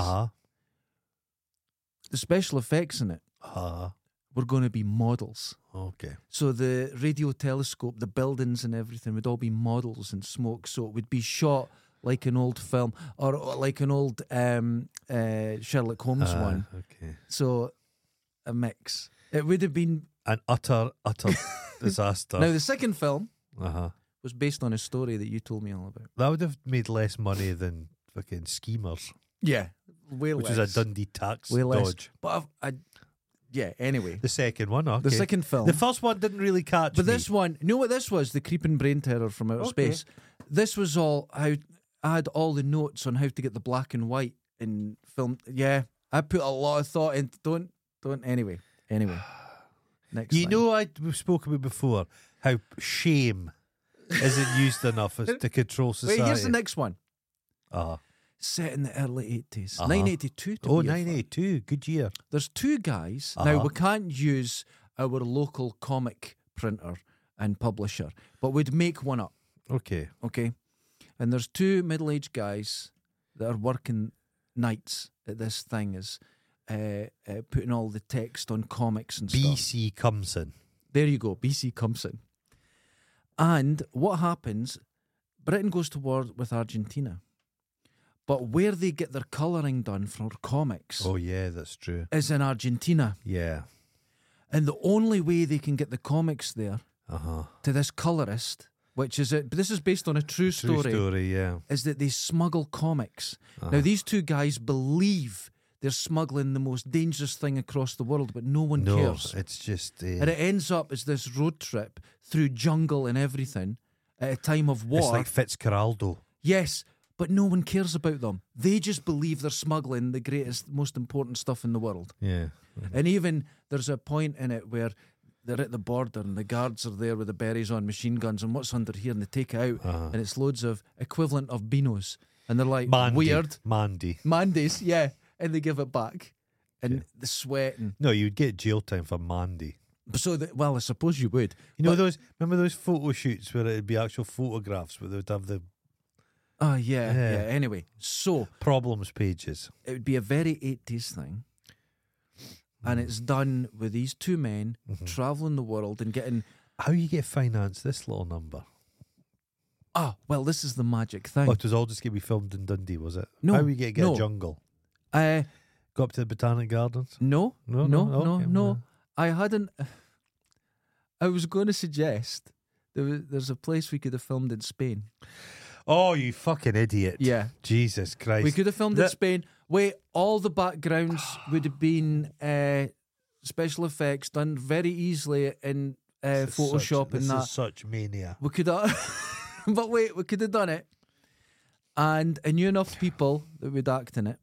The special effects in it were going to be models.
Okay.
So the radio telescope, the buildings and everything would all be models and smoke. So it would be shot like an old film or like an old Sherlock Holmes one.
Okay.
So a mix. It would have been...
An utter disaster.
Now, the second film
Uh-huh.
was based on a story that you told me all about.
That would have made less money than fucking Schemers,
Yeah. Way
which
less.
was a Dundee tax
Way less.
dodge.
But yeah, anyway.
The second one, okay.
The second film.
The first one didn't really catch
But
me.
this one, you know what this was? The Creeping Brain Terror from Outer
Okay.
Space. This was all how I had all the notes on how to get the black and white in film. Yeah, I put a lot of thought into. Don't. Anyway. Next.
You
thing.
know, we've spoken about before how shame isn't used enough as to control
Wait,
society.
here's the next one.
Uh-huh.
Set in the early 80s,
Uh-huh.
1982. To
Oh,
be
982, good year.
There's two guys.
Uh-huh.
Now, we can't use our local comic printer and publisher, but we'd make one up,
Okay.
okay? And there's two middle-aged guys that are working nights at this thing as putting all the text on comics and stuff.
BC comes in.
There you go, BC comes in. And what happens, Britain goes to war with Argentina. But where they get their colouring done for comics
Oh, yeah, that's true.
is in Argentina.
Yeah.
And the only way they can get the comics there
Uh-huh.
to this colourist, which is it, but this is based on a true
True
story,
story, yeah.
is that they smuggle comics.
Uh-huh.
Now, these two guys believe they're smuggling the most dangerous thing across the world, but no one
No,
cares.
it's just...
And it ends up as this road trip through jungle and everything at a time of war.
it's like Fitzcarraldo.
Yes, but no one cares about them. They just believe they're smuggling the greatest, most important stuff in the world.
Yeah.
And even there's a point in it where they're at the border and the guards are there with the berries on, machine guns, and what's under here, and they take it out,
Uh-huh.
and it's loads of equivalent of Beanos. And they're like,
Mandy.
weird.
Mandy.
Mandy's, yeah. And they give it back. And the sweat. And
No, you'd get jail time for Mandy.
so, well, I suppose you would.
You know
But-
remember those photo shoots where it'd be actual photographs where they would have the
Oh, yeah,
Yeah.
yeah. Anyway, so
problems pages?
it would be a very 80s thing. And it's done with these two men travelling the world and getting...
How you get financed this little number?
well, this is the magic thing.
Oh, it was all just going to be filmed in Dundee, was it?
No,
How you get
no.
a jungle?
Uh,
Go up to the Botanic Gardens?
no,
No,
no,
no,
no,
okay,
no.
well.
I hadn't... I was going to suggest there's a place we could have filmed in Spain.
Oh, you fucking idiot.
Yeah.
Jesus Christ.
We could have filmed in
That-
Spain. Wait, all the backgrounds would have been special effects done very easily in
This is
Photoshop
this
and that.
is such mania.
We could have, but wait, we could have done it, and I knew enough people that would act in it.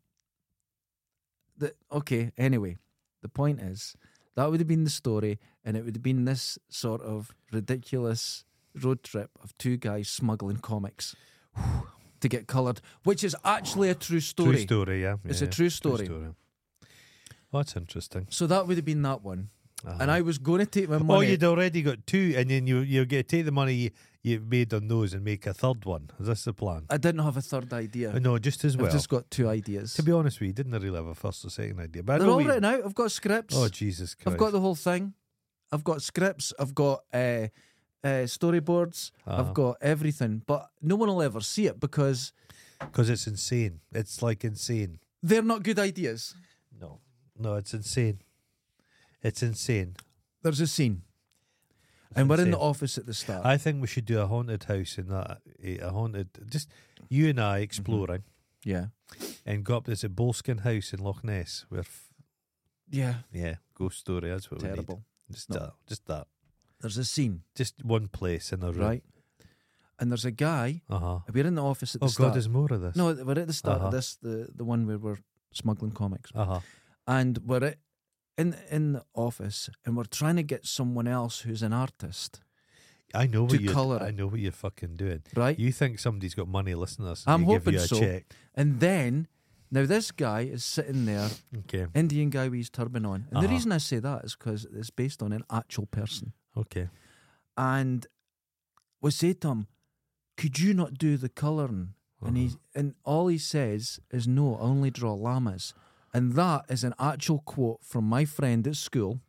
Okay, anyway, the point is that would have been the story, and it would have been this sort of ridiculous road trip of two guys smuggling comics to get coloured, which is actually a true story.
True story, yeah.
It's
Yeah,
a true story.
Oh, that's interesting.
So that would have been that one.
Uh-huh.
And I was going to take my
Oh,
money.
you'd already got two, and then you get to take the money you made on those and make a third one. Is this the plan?
I didn't have a third idea.
No, just as well.
I've just got two ideas.
To be honest with you, didn't really have a first or second idea. But I
They're
know
all
we-
written out. I've got scripts.
Oh, Jesus Christ.
I've got the whole thing. I've got scripts. I've got storyboards.
Uh-huh.
I've got everything. But no one will ever see it because
Because it's insane. It's like insane.
they're not good ideas.
No, it's insane. It's insane.
There's a scene.
It's
And we're in
insane.
the office at the start.
I think we should do a haunted house in that. A haunted, just you and I exploring,
yeah.
and go up. There's a Boleskine house in Loch Ness where,
Yeah.
yeah, ghost story. That's what
Terrible.
we need. Just
No.
that. Just that.
There's a scene,
Just one place in a room.
right? And there's a guy.
Uh huh.
We're in the office at the
Oh
start.
God, there's more of this.
No, we're at the start
Uh-huh.
of this, the one where we're smuggling comics.
Uh huh.
And we're in the office and we're trying to get someone else who's an artist,
I know
To
what you.
colour
I
it.
know what you're fucking doing.
right?
You think somebody's got money listening to us? And
I'm
they give
hoping
you a
so.
check.
And then, now this guy is sitting there,
Okay.
Indian guy with his turban on. And the
Uh-huh.
reason I say that is because it's based on an actual person.
Okay.
And we say to him, could you not do the colouring?
Uh-huh.
And all he says is, no, I only draw llamas. And that is an actual quote from my friend at school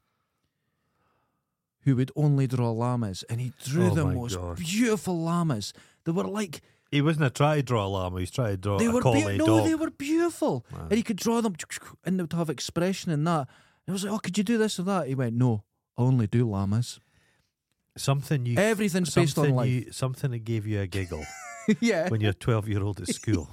who would only draw llamas. And he drew
Oh
the
my
most
God.
beautiful llamas. They were like,
He wasn't trying to draw a llama. He was trying to draw
they
a
were
collie
no,
dog.
they were beautiful.
Wow.
And he could draw them and they would have expression in that. And I was like, oh, could you do this or that? He went, no, I only do llamas.
Something you.
Everything's based on life.
Something that gave you a giggle
Yeah.
when you're 12-year-old at school.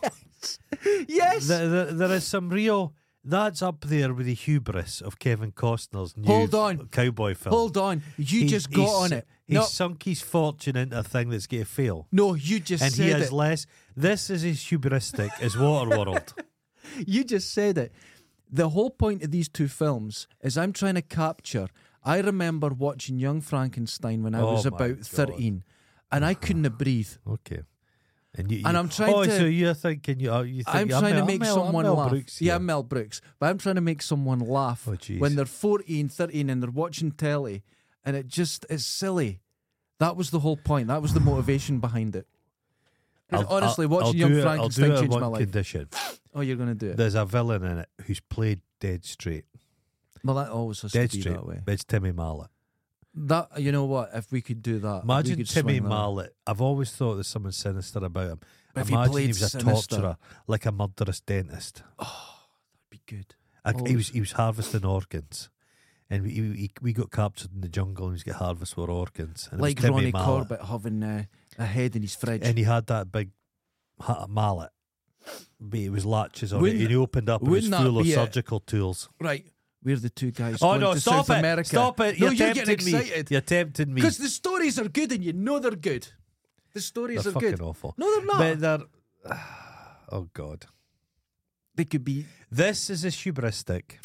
Yes.
There is some real. That's up there with the hubris of Kevin Costner's new
Hold on.
cowboy film.
Hold on. You
He-
just got
he's-
on it.
He's
No,
sunk his fortune into a thing that's going to fail.
no, you just
And he
said
has
it.
less. This is as hubristic as Waterworld.
You just said it. The whole point of these two films is I'm trying to capture. I remember watching Young Frankenstein when I
Oh
was
my
about
God.
13, and I couldn't breathe.
Okay. And
And I'm trying to-
So you're thinking you think
I'm trying to make someone
Mel
laugh.
Brooks
Yeah,
here.
I'm Mel Brooks. But I'm trying to make someone laugh
Oh, jeez.
when they're 14, 13 and they're watching telly and it's silly. That was the whole point. That was the motivation behind it. 'Cause honestly, watching Young Frankenstein
I'll do it
changed
on
my
one
life.
condition.
Oh, you're going to do it?
There's a villain in it who's played dead straight.
Well, that always has
Dead
to be
straight.
that way.
It's Timmy Mallet.
That, you know what? If we could do that, we
Imagine
could
Timmy
swing that.
Mallet. I've always thought there's something sinister about him.
If he
Imagine
played
he was a
sinister.
torturer, like a murderous dentist.
That'd be good.
He was harvesting organs, and we got captured in the jungle, and he was get harvested for organs, and it was
Like
Timmy
Ronnie
Mallet.
Corbett having a head in his fridge.
And he had that big mallet, but it was latches on it,
Wouldn't-
and he opened up and it was
wouldn't that
full of
be a-
surgical tools.
Right. We're the two guys
Oh
going
no!
to
Stop
South
it!
America.
Stop it!
No,
You're
you're getting
tempting me.
excited.
You're tempting me.
Because the stories are good and you know they're good. The stories
They're
are
fucking
good.
awful.
No, they're not.
But they're. Oh God!
They could be.
This is a hubristic.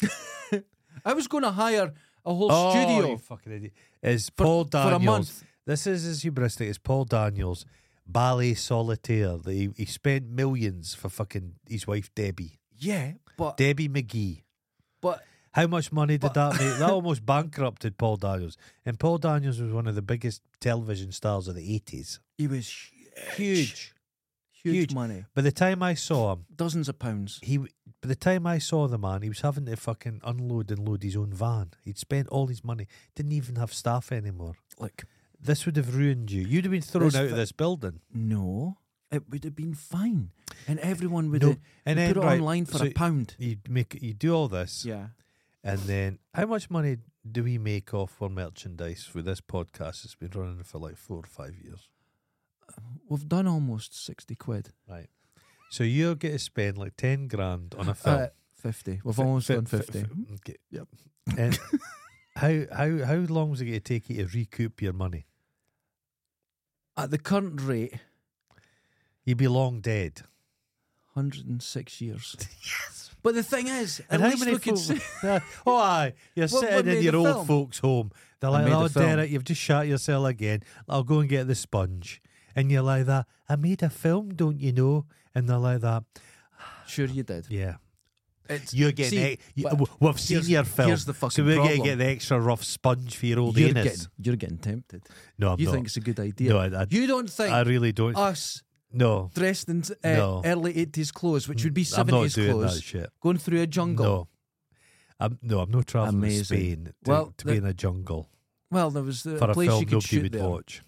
I was going to hire a whole
Oh,
studio
you fucking idiot! Is
for,
Paul
for
Daniels?
a month.
This is as hubristic as Paul Daniels' ballet solitaire. That he spent millions for fucking his wife Debbie.
Yeah, but
Debbie McGee.
but
How much money did that make? That almost bankrupted Paul Daniels. And Paul Daniels was one of the biggest television stars of the 80s.
he was
Huge.
huge money.
By the time I saw him,
Dozens of pounds.
by the time I saw the man, he was having to fucking unload and load his own van. He'd spent all his money. Didn't even have staff anymore.
Like,
This would have ruined you. You'd have been thrown
This
out of
fi-
this building.
no, it would have been fine, and everyone would
No,
have
and
put
then,
it
right,
online for
so
£1.
You do all this,
Yeah.
and then how much money do we make off for merchandise for this podcast? It's been running for like 4 or 5 years.
We've done almost 60 quid.
Right. So you're going to spend like 10 grand on a film.
50. We've almost done 50.
Okay.
Yep.
And how long was it going to take you to recoup your money?
At the current rate,
You'd be long dead.
106 years.
Yes.
But the thing is, at
And how
least
many
we could
folk-
see.
Oh, aye. You're
What
sitting
made
in your
the
old
film?
folks' home. They're
I
like,
made
oh,
the film."
Derek, you've just shot yourself again. I'll go and get the sponge. And you're like that, I made a film, don't you know? And they're like that,
Sure, you did.
yeah.
It's,
You're getting
see, but
we've seen
here's-
your film.
here's the fucking
so we're going to
problem.
get the extra rough sponge for your old
you're
anus.
getting tempted.
No, I'm
You
not.
think it's a good idea.
No, I
You don't think
I really don't.
us
No.
dressed in
No.
early 80s clothes, which would be
I'm not
70s
doing
clothes,
that shit.
going through a jungle?
No. I'm not travelling to
Amazing.
Spain
Well,
to be in a jungle
Well, there was
for
a
a
place
film
you could
nobody
shoot
would
there.
watch.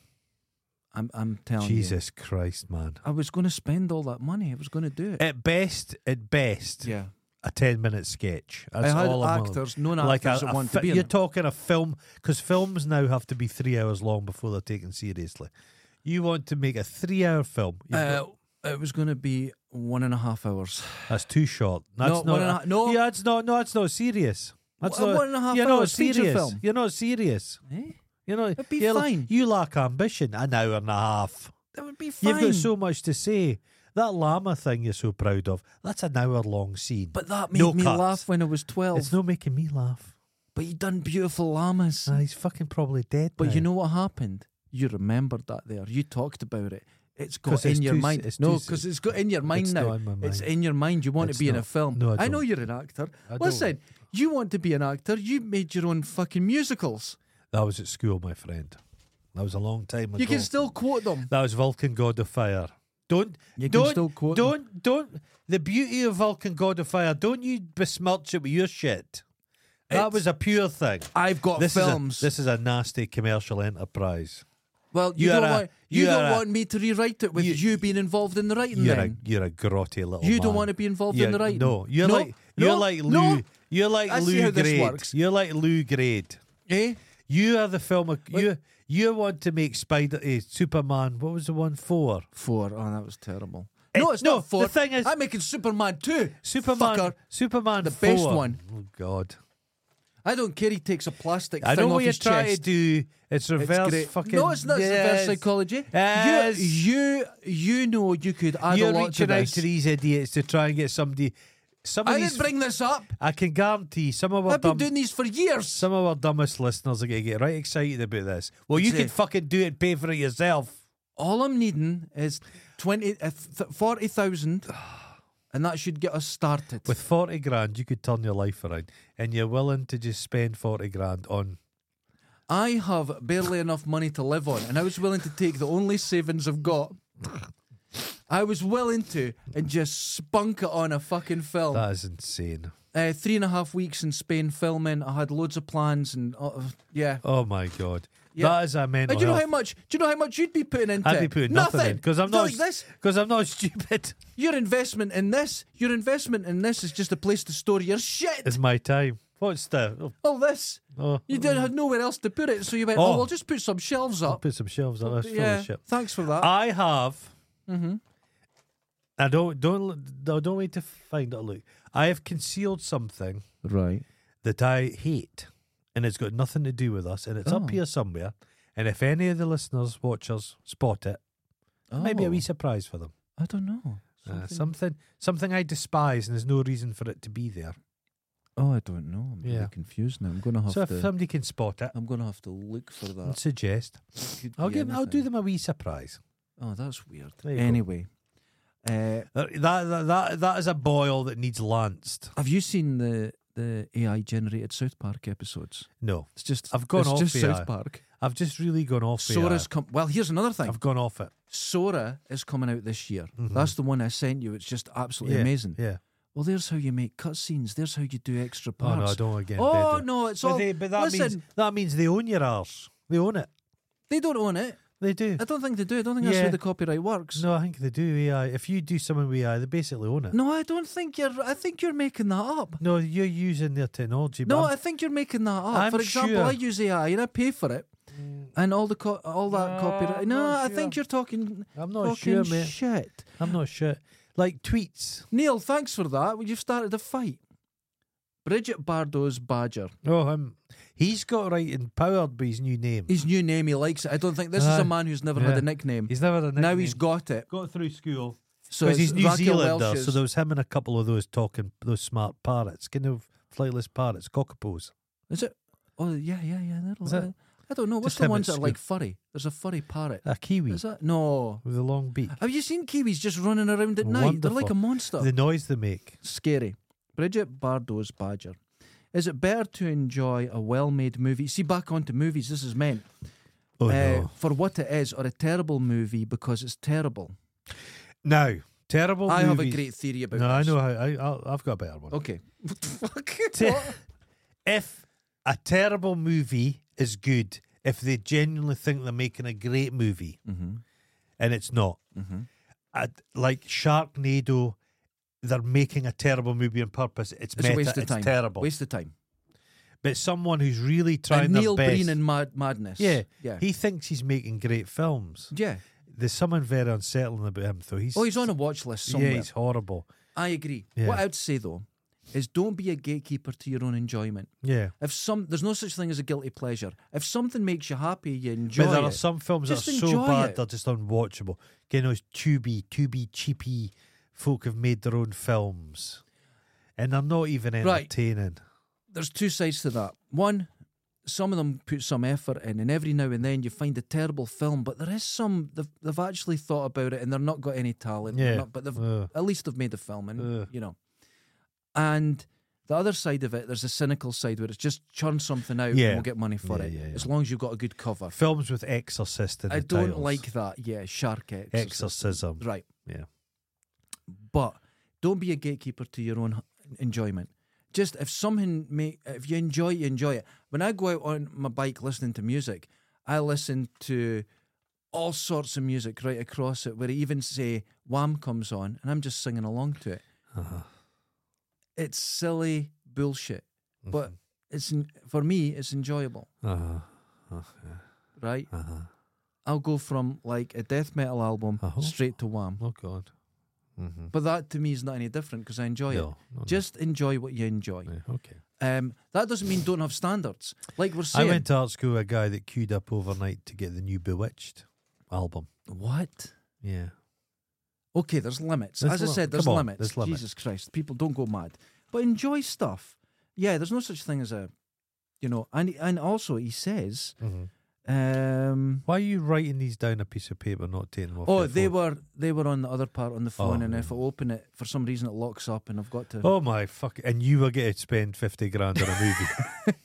I'm telling you.
Jesus Christ, man.
I was going to spend all that money. I was going to do it.
At best,
Yeah.
a 10-minute sketch. That's
I had
all I'm
actors, known
like
actors that want to be in
you're
it.
talking a film, because films now have to be 3 hours long before they're taken seriously. You want to make a 3-hour film? You've got-
It was going to be 1.5 hours.
that's too short. That's
No,
not.
1.5 no.
Yeah, that's not. No, that's not serious. That's
What,
not.
1.5
You're not
hours feature
serious.
film?
You're not serious.
Eh?
You know,
It'd be
you're
fine.
You lack ambition. An hour and a half.
That would be fine.
You've got so much to say. That llama thing you're so proud of. That's an hour-long scene.
But that made
No
me
cuts.
laugh when I was 12.
It's not making me laugh.
But you done beautiful llamas.
He's fucking probably dead.
But
now.
you know what happened? You remembered that there. You talked about it. It's got
'Cause it's
in your
too-
mind.
it's
No,
too-
because it's got in your mind
it's
now.
not in my
It's
mind.
in your mind. You want
It's
to be in a
not.
film.
No, I
know
don't.
you're an actor.
I don't.
Listen, you want to be an actor. You made your own fucking musicals.
That was at school, my friend. That was a long time ago.
You can still quote them.
That was Vulcan, God of Fire. Don't.
You can still quote them.
Don't. The beauty of Vulcan, God of Fire. Don't you besmirch it with your shit. That
It's-
was a pure thing.
I've got films.
This is a nasty commercial enterprise.
Well, you
You're
don't
a-
want you
you're
don't
a-
want me to rewrite it with
you-
you being involved in the writing.
You're
Then
a grotty little.
you don't
man.
want to be involved in the writing.
No, you're
No,
like
no,
Lou.
no.
You're like
I see
Lou
how this
Grade.
works.
You're like Lou Grade.
Eh?
You are the film. You want to make Superman. What was the one for?
4. Oh, that was terrible.
Eh,
No, it's
no,
not 4.
the thing is-
I'm making Superman 2.
Superman.
Fucker.
Superman.
The
4.
best one.
Oh God.
I don't care. He takes a plastic
I
thing
know
off
what you're
his
trying to
chest.
do. It's
It's
reverse
great.
fucking.
No, it's not. It's reverse
Yes.
psychology.
Yes.
You know you could add
You're
a lot to
reaching out
this.
to these idiots to try and get somebody. Some of
I
these.
didn't bring this up.
I can guarantee some of our
I've been
dumb,
doing these for years.
some of our dumbest listeners are going to get right excited about this. Well, you
Say-
can fucking do it and pay for it yourself.
All I'm needing is 40,000, and that should get us started.
With 40 grand, you could turn your life around, and you're willing to just spend 40 grand on.
I have barely enough money to live on, and I was willing to take the only savings I've got. I was willing to and just spunk it on a fucking film.
That is insane.
3.5 weeks in Spain filming. I had loads of plans, and yeah.
Oh my God.
Yeah.
That is a mental
And do you know
health.
how much? Do you know how much you'd be putting into
I'd be
it?
putting nothing in because I'm
Do you
not
like this.
because I'm not stupid.
Your investment in this. Your investment in this is just a place to store your shit.
It's my time. What's the?
All this.
Oh,
You didn't have nowhere else to put it, so you went,
Oh.
oh, we'll just put some shelves
I'll
up.
put some shelves up. That's full
Yeah,
of shit.
thanks for that.
I have.
Mm-hmm.
I don't wait to find it. Look, I have concealed something
Right.
that I hate, and it's got nothing to do with us, and it's
Oh.
up here somewhere. And if any of the listeners, watchers spot it, it might be a wee surprise for them.
I don't know.
Something I despise, and there's no reason for it to be there.
Oh, I don't know. I'm
Yeah.
really confused now. I'm going to have
So if
to.
somebody can spot it
I'm going to have to look for
and
that.
suggest,
Could
I'll
be
I'll do
anything.
them a wee surprise.
Oh, that's weird.
There you go.
Anyway,
That is a boil that needs lanced.
have you seen the AI generated South Park episodes?
No,
It's just
I've gone
it's
off
just
AI.
South Park.
I've just really gone off.
Sora's well. Here's another thing.
I've gone off it.
Sora is coming out this year.
Mhm.
That's the one I sent you. It's just absolutely
Yeah,
amazing.
Yeah.
Well, there's how you make cutscenes. There's how you do extra
Oh no, I
parts.
don't again.
Oh no, it's all.
But that
listen,
means they own your arse. They own it.
they don't own it.
They do.
I don't think they do. I don't think that's
Yeah.
how the copyright works.
No, I think they do. AI. If you do something with AI, they basically own it.
No, I don't think you're. I think you're making that up.
No, you're using their technology.
No,
but
I think you're making that up.
I'm
For example,
sure.
I use AI and I pay for it, and all that copyright.
I'm
No,
not
I
sure.
think you're talking.
I'm not
talking
sure, mate.
shit.
I'm not sure. Like tweets.
Neil, thanks for that. Well, you've started a fight. Bridget Bardot's Badger.
Oh, he's got right empowered by his new name.
His new name, he likes it. I don't think this is a man who's never had
Yeah.
a nickname.
He's never had a nickname.
Now he's got it.
got through school.
So
Because
it's
he's New
Raquel
Zealander,
Welch's-
so there was him and a couple of those those smart parrots, kind of flightless parrots, cockapos.
Is it? Oh yeah.
Is it?
I don't know. What's
Just
the
him
ones
at
that are like furry? There's a furry parrot.
A kiwi
Is that no?
with a long beak.
Have you seen kiwis just running around at night? They're like a
Wonderful.
monster.
The noise they make.
Scary. Bridget Bardot's Badger. Is it better to enjoy a well-made movie? See, back onto movies. This is meant
Oh no!
for what it is, or a terrible movie because it's terrible.
Now, terrible.
I have a
movies-
great theory about
No, I
this.
know how. I've got a better one.
Okay. What the fuck?
Te-
What?
If a terrible movie is good, if they genuinely think they're making a great movie,
Mm-hmm.
and it's not,
Mm-hmm.
like Sharknado, they're making a terrible movie on purpose. It's
It's
meta,
a waste of
it's
time.
terrible.
Waste of time.
But someone who's really trying
And
their
Neil
best,
Breen and Madness.
yeah,
Yeah.
he thinks he's making great films.
Yeah.
There's something very unsettling about him, though. He's
On a watch list somewhere.
yeah, he's horrible.
I agree.
Yeah.
What I would say though is don't be a gatekeeper to your own enjoyment.
Yeah,
There's no such thing as a guilty pleasure. If something makes you happy, you enjoy
but there
it.
are some films that
Just
are so
enjoy
bad
it.
they're just unwatchable. You know, it's tubey, cheapy folk have made their own films, and they're not even
Right.
entertaining.
There's two sides to that. One, some of them put some effort in, and every now and then you find a terrible film, but there is some they've actually thought about it, and they're not got any talent.
Yeah.
but they've
Ugh.
at least they've made the film, and
Ugh.
you know. And the other side of it, there's a cynical side where it's just churn something out
Yeah.
and we'll get money for
Yeah,
it,
yeah, yeah.
as long as you've got a good cover.
Films with exorcist in
I
the
don't
titles.
like that. Yeah, Shark
Exorcism.
Right.
Yeah.
But don't be a gatekeeper to your own enjoyment. Just if if you enjoy it, you enjoy it. When I go out on my bike listening to music, I listen to all sorts of music right across it, where even say Wham comes on, and I'm just singing along to it.
Uh-huh.
It's silly bullshit, but
Mm-hmm.
for me, it's enjoyable,
Uh-huh. Uh-huh.
right?
Uh-huh.
I'll go from like a death metal album
Uh-huh.
straight to Wham.
Oh God. Mm-hmm.
But that to me is not any different because I enjoy it.
No.
Just enjoy what you enjoy.
Yeah, okay.
That doesn't mean don't have standards. Like we're saying.
I went to art school with a guy that queued up overnight to get the new Bewitched album.
What?
Yeah.
Okay, there's limits.
There's
As I
li-
said, there's
come on,
limits.
there's limits.
Jesus Christ. People don't go mad. But enjoy stuff. Yeah, there's no such thing as a, and also he says,
Mm-hmm. Why are you writing these down a piece of paper, not taking them off? your
they
phone?
were on the other part on the phone,
Oh,
and
yeah.
if I open it, for some reason it locks up and I've got to...
Oh my fuck! And you were going to spend 50 grand on a movie.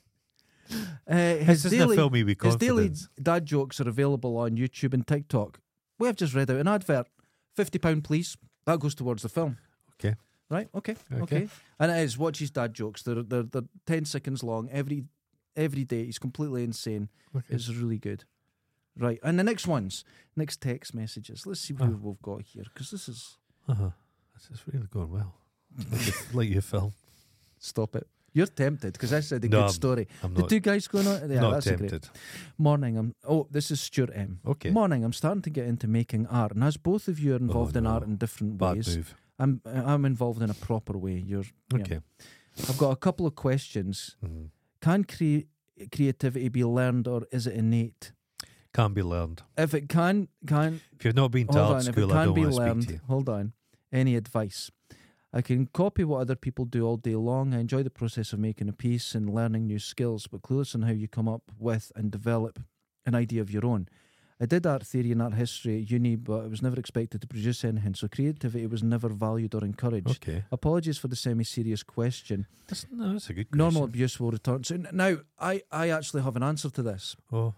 His
This isn't a film with
His daily
confidence.
dad jokes are available on YouTube and TikTok. We have just read out an advert. £50, please. That goes towards the film.
Okay.
Right? Okay.
Okay.
And it is. Watch his dad jokes. They're 10 seconds long every day. He's completely insane.
Okay.
It's really good. Right. And the next text messages. Let's see what we've got here, because this is...
Uh-huh. This is really going well. like your film.
Stop it. You're tempted because I said a
No,
good story.
I'm
The
not,
two guys going on. Yeah,
not
that's a great.
tempted.
Morning. This is Stuart M.
Okay.
Morning. I'm starting to get into making art, and as both of you are involved in
no.
art in different
Bad
ways,
move.
I'm involved in a proper way.
Okay.
I've got a couple of questions.
Mhm.
Can creativity be learned, or is it innate?
Can't be learned.
If it can
If you've not been to
hold
art
on. If it
school, I
can
don't
be
want to speak
learned,
to you.
hold on. Any advice? I can copy what other people do all day long. I enjoy the process of making a piece and learning new skills, but clueless on how you come up with and develop an idea of your own. I did art theory and art history at uni, but I was never expected to produce anything, so creativity was never valued or encouraged.
Okay.
Apologies for the semi-serious question.
That's a good question.
Normal abuse will return. So now, I actually have an answer to this.
Oh.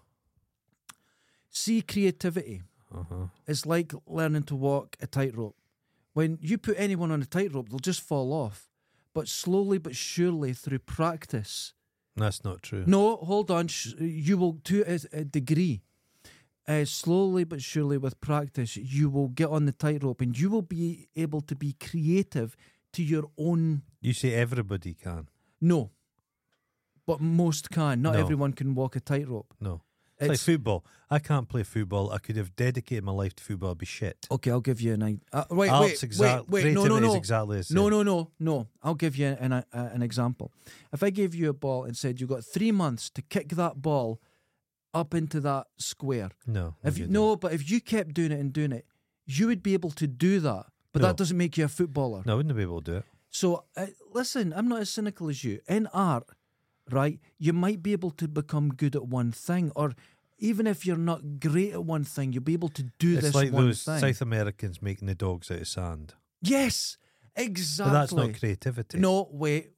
See, creativity
Uh-huh.
is like learning to walk a tightrope. When you put anyone on a tightrope, they'll just fall off. But slowly but surely, through practice...
That's not true.
No, hold on. You will, to a degree, slowly but surely with practice, you will get on the tightrope and you will be able to be creative to your own...
You say everybody can.
No. But most can. Not
No.
everyone can walk a tightrope.
No. It's like football. I can't play football. I could have dedicated my life to football. I'd be shit.
Okay, I'll give you an idea.
Art's
Wait,
creativity
no.
is exactly the same.
No. I'll give you an example. If I gave you a ball and said you've got 3 months to kick that ball up into that square.
No.
But if you kept doing it and doing it, you would be able to do that, but
No.
that doesn't make you a footballer.
No, I wouldn't be able to do it.
So, listen, I'm not as cynical as you. In art, right, you might be able to become good at one thing, or even if you're not great at one thing, you'll be able to do
It's
this
like
one
those
thing.
South Americans making the dogs out of sand.
Yes, exactly.
But that's not creativity.
No, wait.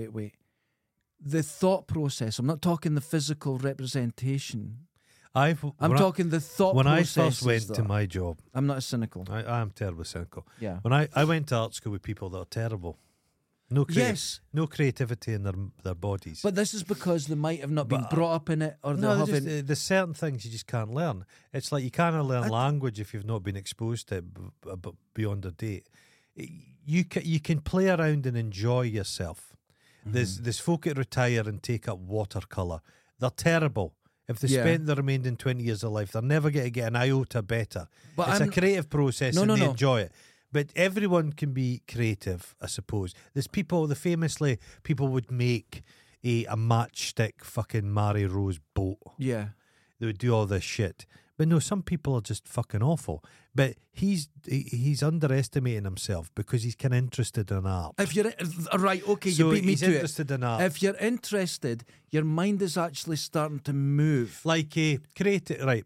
The thought process. I'm not talking the physical representation. I'm talking the thought
when
process.
I first went to my job,
I'm not as cynical.
I am terribly cynical.
Yeah.
When I went to art school with people that are terrible. No creativity in their bodies.
But this is because they might have not been
But,
brought up in it, or they
no,
haven't.
there's certain things you just can't learn. It's like you can't learn language if you've not been exposed to it beyond a date. You can play around and enjoy yourself. There's folk that retire and take up watercolour. They're terrible. If they spent the remaining 20 years of life, they're never going to get an iota better.
But
it's a creative process and they enjoy it. But everyone can be creative, I suppose. There's people, famously, people would make a matchstick fucking Mary Rose boat.
Yeah.
They would do all this shit. But no, some people are just fucking awful. But he's underestimating himself because he's kind of interested in art.
If you're right, okay,
So
you beat me
he's
to
interested
it.
in art.
If you're interested, your mind is actually starting to move.
Like creative, right?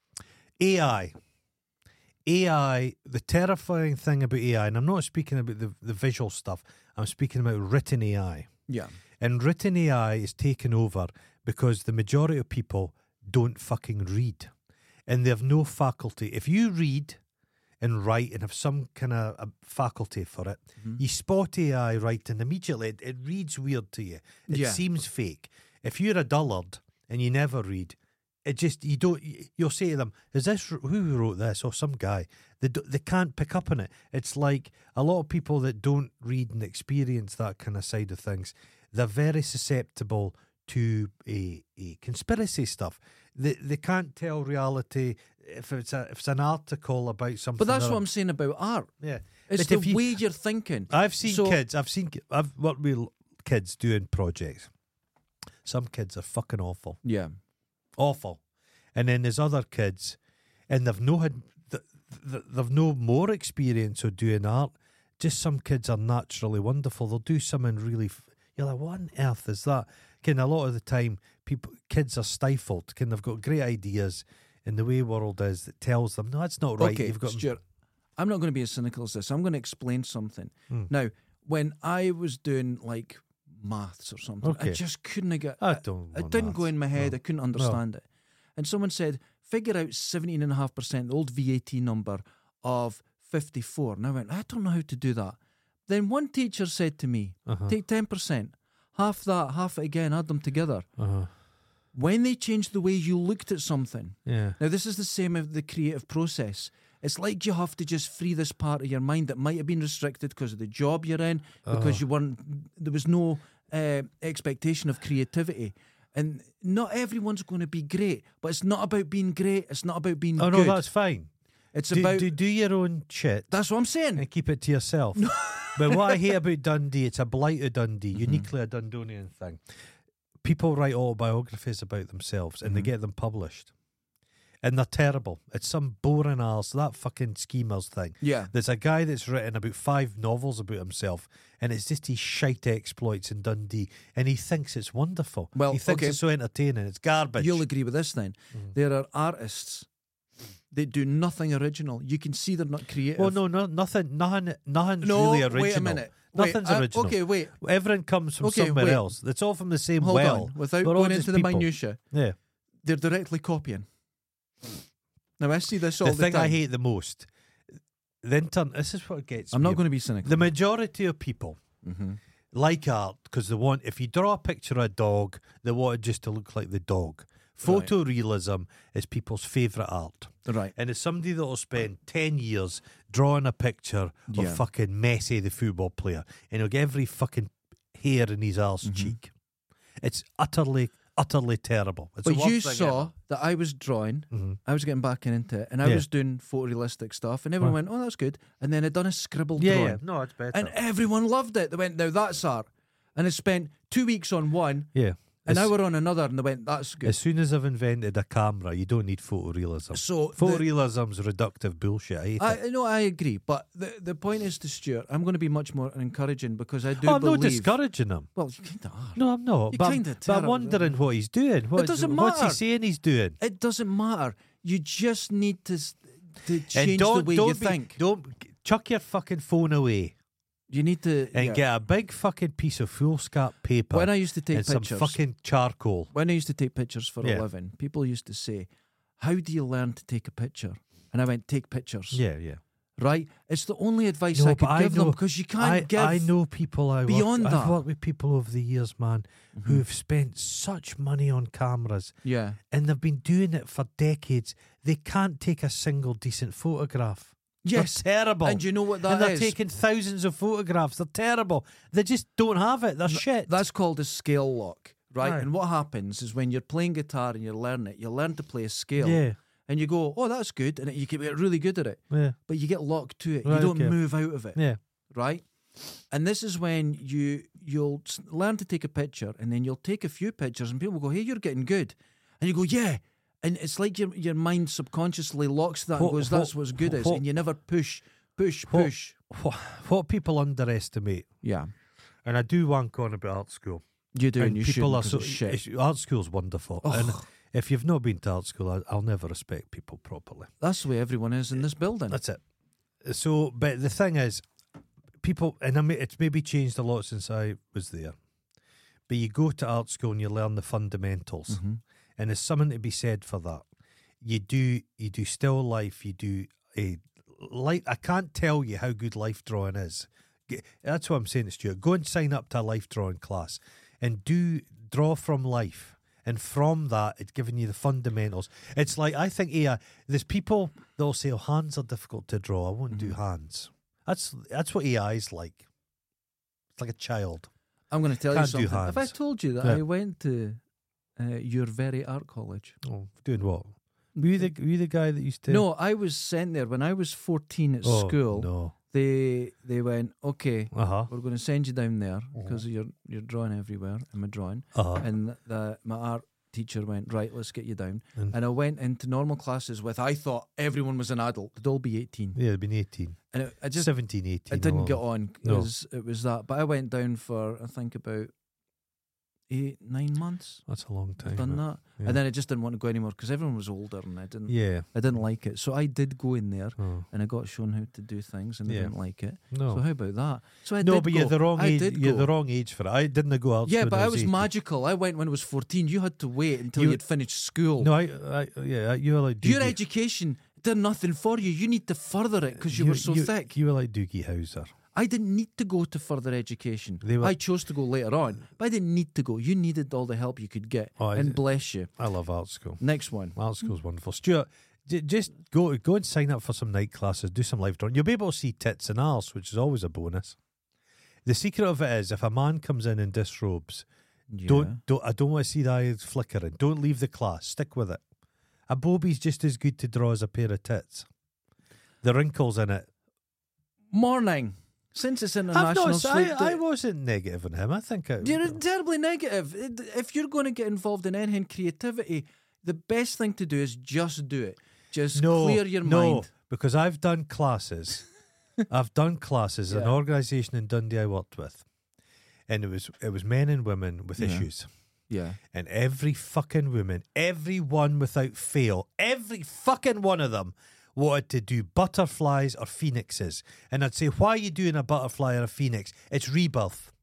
AI, the terrifying thing about AI, and I'm not speaking about the visual stuff, I'm speaking about written AI.
Yeah.
And written AI is taken over because the majority of people don't fucking read. And they have no faculty. If you read and write and have some kind of a faculty for it, you spot AI writing immediately. It reads weird to you. It seems fake. If you're a dullard and you never read, you'll say to them, is this, who wrote this? Or some guy. They can't pick up on it. It's like a lot of people that don't read and experience that kind of side of things, they're very susceptible to a conspiracy stuff. They can't tell reality if it's an article about something.
But that's what I'm saying about art.
Yeah,
It's
but
the way you're thinking.
I've worked with kids doing projects. Some kids are fucking awful.
Yeah.
Awful. And then there's other kids, and they've no more experience of doing art. Just some kids are naturally wonderful. They'll do something really. You're like, what on earth is that? A lot of the time, kids are stifled. They've got great ideas, and the way world is that tells them, no, that's not right.
Okay,
You've got
Stuart, I'm not going to be as cynical as this. I'm going to explain something. Now, when I was doing like maths or something, I just couldn't get. It didn't go in my head. I couldn't understand it. And someone said, figure out 17.5%, the old VAT number of 54. And I went, I don't know how to do that. Then one teacher said to me, take 10%, half that, half it again, add them together. When they changed the way you looked at something.
Yeah.
Now, this is the same as the creative process. It's like you have to just free this part of your mind that might have been restricted because of the job you're in, because there was no expectation of creativity. And not everyone's going to be great, but it's not about being great. It's not about being good.
No, that's fine.
It's
about...
about...
Do your own shit.
That's what I'm saying.
And keep it to yourself. But what I hate about Dundee, it's a blight of Dundee, uniquely a Dundonian thing. People write autobiographies about themselves and they get them published. And they're terrible. It's some boring arse, that fucking schemers thing.
Yeah.
There's a guy that's written about 5 novels about himself, and it's just his shite exploits in Dundee, and he thinks it's wonderful.
Well,
he thinks it's so entertaining. It's garbage.
You'll agree with this then. There are artists that do nothing original. You can see they're not creative.
Well, no, nothing's really original.
Wait a minute.
Nothing's original.
Okay, wait.
Everything comes from somewhere else. It's all from the same
Hold
well.
on. Without
We're all
going
just
into the
people.
minutiae,
Yeah.
they're directly copying. Now, I see this all the
thing
time.
I hate the most, this is what gets
I'm
me.
not going to be cynical.
The majority of people like art because they want, if you draw a picture of a dog, they want it just to look like the dog. Photorealism is people's favourite art.
Right.
And it's somebody that will spend 10 years drawing a picture of fucking Messi, the football player, and he'll get every fucking hair in his arse cheek. It's utterly terrible. It's
But
the worst
you
thing
saw
ever.
that I was drawing, I was getting back into it, and I was doing photorealistic stuff, and everyone went, oh, that's good. And then I'd done a scribbled drawing.
Yeah, no, it's better.
And everyone loved it. They went, now that's art. And I spent 2 weeks on one,
Yeah.
And now we're on another, and they went, that's good.
As soon as I've invented a camera, you don't need photorealism.
So
Photorealism's reductive bullshit. I hate it.
I agree, but the point is to Stuart, I'm going to be much more encouraging because I do
I'm
believe.
not discouraging him.
Well, you kind of are.
No, I'm not.
You
But,
kinda
but I'm
terrible,
wondering what he's doing.
It doesn't
What's he
matter.
saying he's doing?
It doesn't matter. You just need to
And
change the way you think.
Don't chuck your fucking phone away
You need to
and get a big fucking piece of foolscap paper
When I used to take
and
pictures,
some fucking charcoal.
when I used to take pictures for
Yeah.
a living, people used to say, "How do you learn to take a picture?" And I went, "Take pictures."
Yeah, yeah.
Right? It's the only advice
No,
I could
but I
give them
know-
because you can't give.
I know people.
beyond
I've
that.
worked with people over the years, man,
Mhm.
who've spent such money on cameras
Yeah.
and they've been doing it for decades. They can't take a single decent photograph.
Yes.
They're terrible.
And you know what that
and they're
is?
taking thousands of photographs. They're terrible. They just don't have it. They're shit.
That's called a scale lock, right?
Right.
And what happens is when you're playing guitar and you learn it, you learn to play a scale.
yeah,
And you go, "Oh, that's good," and you can get really good at it.
yeah,
But you get locked to it.
Right,
You don't
okay.
move out of it.
yeah.
Right? And this is when you'll learn to take a picture, and then you'll take a few pictures, and people go, "Hey, you're getting good," and you go, "Yeah." And it's like your mind subconsciously locks that and
What-
goes, "That's
what-
what's good is,"
what-
and you never push.
What- What people underestimate,
Yeah,
and I do wank on about art school.
you do, and
And
you
people are
shouldn't,
so
'cause it's shit.
art school's wonderful.
Ugh.
And if you've not been to art school, I'll never respect people properly.
That's the way everyone is in this building.
That's it. So, but the thing is, people, and it's maybe changed a lot since I was there. But you go to art school and you learn the fundamentals,
Mhm.
and there's something to be said for that. You do still life. You do a life. I can't tell you how good life drawing is. That's what I'm saying to Stuart. Go and sign up to a life drawing class and draw from life. And from that, it's giving you the fundamentals. It's like, I think, there's people that'll say, "Oh, hands are difficult to draw. I won't do hands." That's what AI is like. It's like a child.
I'm going to tell you
Can't do
something. Have I
hands.
told you that
Yeah.
I went to your very art college?
Oh, doing what? Were you the guy that used to?
No, I was sent there when I was 14 at
Oh,
school.
No.
They went, "Okay,
Uh-huh.
we're going to send you down there because you're drawing everywhere." I'm a drawing,
Uh-huh.
and my art teacher went, "Right, let's get you down."
And-
And I went into normal classes with. I thought everyone was an adult; they'd all be 18,
Yeah, it'd been 18.
and I just
17, 18.
I didn't
oh.
get on.
No.
It was that, but I went down for I think about 8-9 months.
That's a long time.
I've done
but-
that,
yeah.
and then I just didn't want to go anymore because everyone was older, and I didn't
Yeah.
like it. So I did go in there,
Oh.
and I got shown how to do things, and I
Yeah.
didn't like it.
No.
So how about that? So I
No,
did
but
go.
you're the wrong
I
age.
did
You're
go.
the wrong age for it. I didn't go out.
Yeah,
when
but I was
18.
magical. I went when I was 14. You had to wait until
You-
you'd finished school.
No, you were like
Your
Doogie.
education did nothing for you. You need to further it because you were so thick.
You were like Doogie Howser.
I didn't need to go to further education.
They were-
I chose to go later on, but I didn't need to go. You needed all the help you could get,
Oh,
and bless you.
I love art school.
Next one.
Art school's wonderful. Stuart, just go and sign up for some night classes. Do some live drawing. You'll be able to see tits and arse, which is always a bonus. The secret of it is, if a man comes in disrobes,
Yeah.
I don't want to see the eyes flickering. Don't leave the class. Stick with it. A bobby's just as good to draw as a pair of tits. The wrinkles in it.
Morning. Since it's
I've
International
not,
Sleep
I
Day.
wasn't negative on him. I think
You're terribly negative. If you're going to get involved in anything creativity, the best thing to do is just do it. Just clear your mind.
Because I've done classes. I've done classes in an
Yeah.
organisation in Dundee I worked with, and it was men and women with
Yeah.
issues,
Yeah.
and every fucking woman, every one without fail, every fucking one of them wanted to do butterflies or phoenixes, and I'd say, "Why are you doing a butterfly or a phoenix? It's rebirth."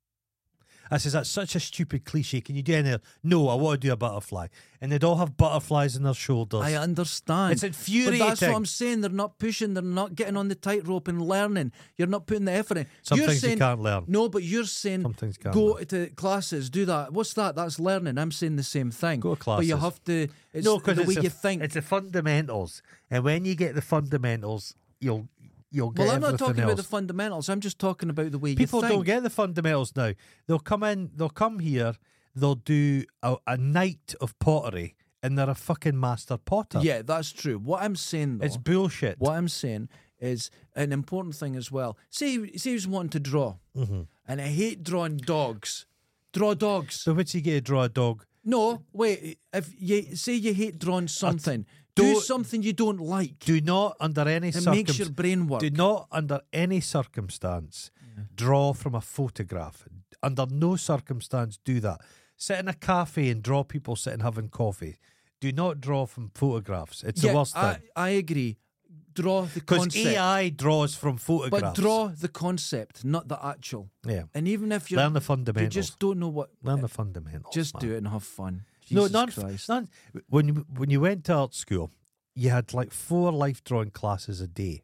I says, "That's such a stupid cliche. Can you do anything?" "No, I want to do a butterfly." And they'd all have butterflies on their shoulders.
I understand.
It's infuriating.
But that's what I'm saying. They're not pushing. They're not getting on the tightrope and learning. You're not putting the effort in.
Some
You're
things you
saying,
can't learn.
No, but you're saying
Some things can't
go
learn.
to classes, do that. What's that? That's learning. I'm saying the same thing.
Go to
But you
classes.
have to. It's
No, because
the
it's
way you think.
It's the fundamentals, and when you get the fundamentals, you'll get
Well, I'm not
everything
talking
else.
about the fundamentals. I'm just talking about the way
People
you think.
don't get the fundamentals now. They'll come here, they'll do a night of pottery, and they're a fucking master potter.
Yeah, that's true. What I'm saying, though,
It's bullshit.
what I'm saying is an important thing as well. Say he was wanting to draw,
Mm-hmm.
and I hate drawing dogs. Draw dogs.
So what's he get to draw a dog?
No, wait. If you say you hate drawing something, do something you don't like.
Do not, under any
It makes your brain work.
Do not, under any circumstance, draw from a photograph. Under no circumstance do that. Sit in a cafe and draw people sitting having coffee. Do not draw from photographs. It's the worst thing.
I agree. Draw the
Because
concept.
AI draws from photographs.
But draw the concept, not the actual.
Yeah.
And even if
Learn the
you
fundamentals.
just don't know what...
Learn the fundamentals.
Just
man.
do it and have fun.
No,
Jesus Christ.
none. When you went to art school, you had like 4 life drawing classes a day.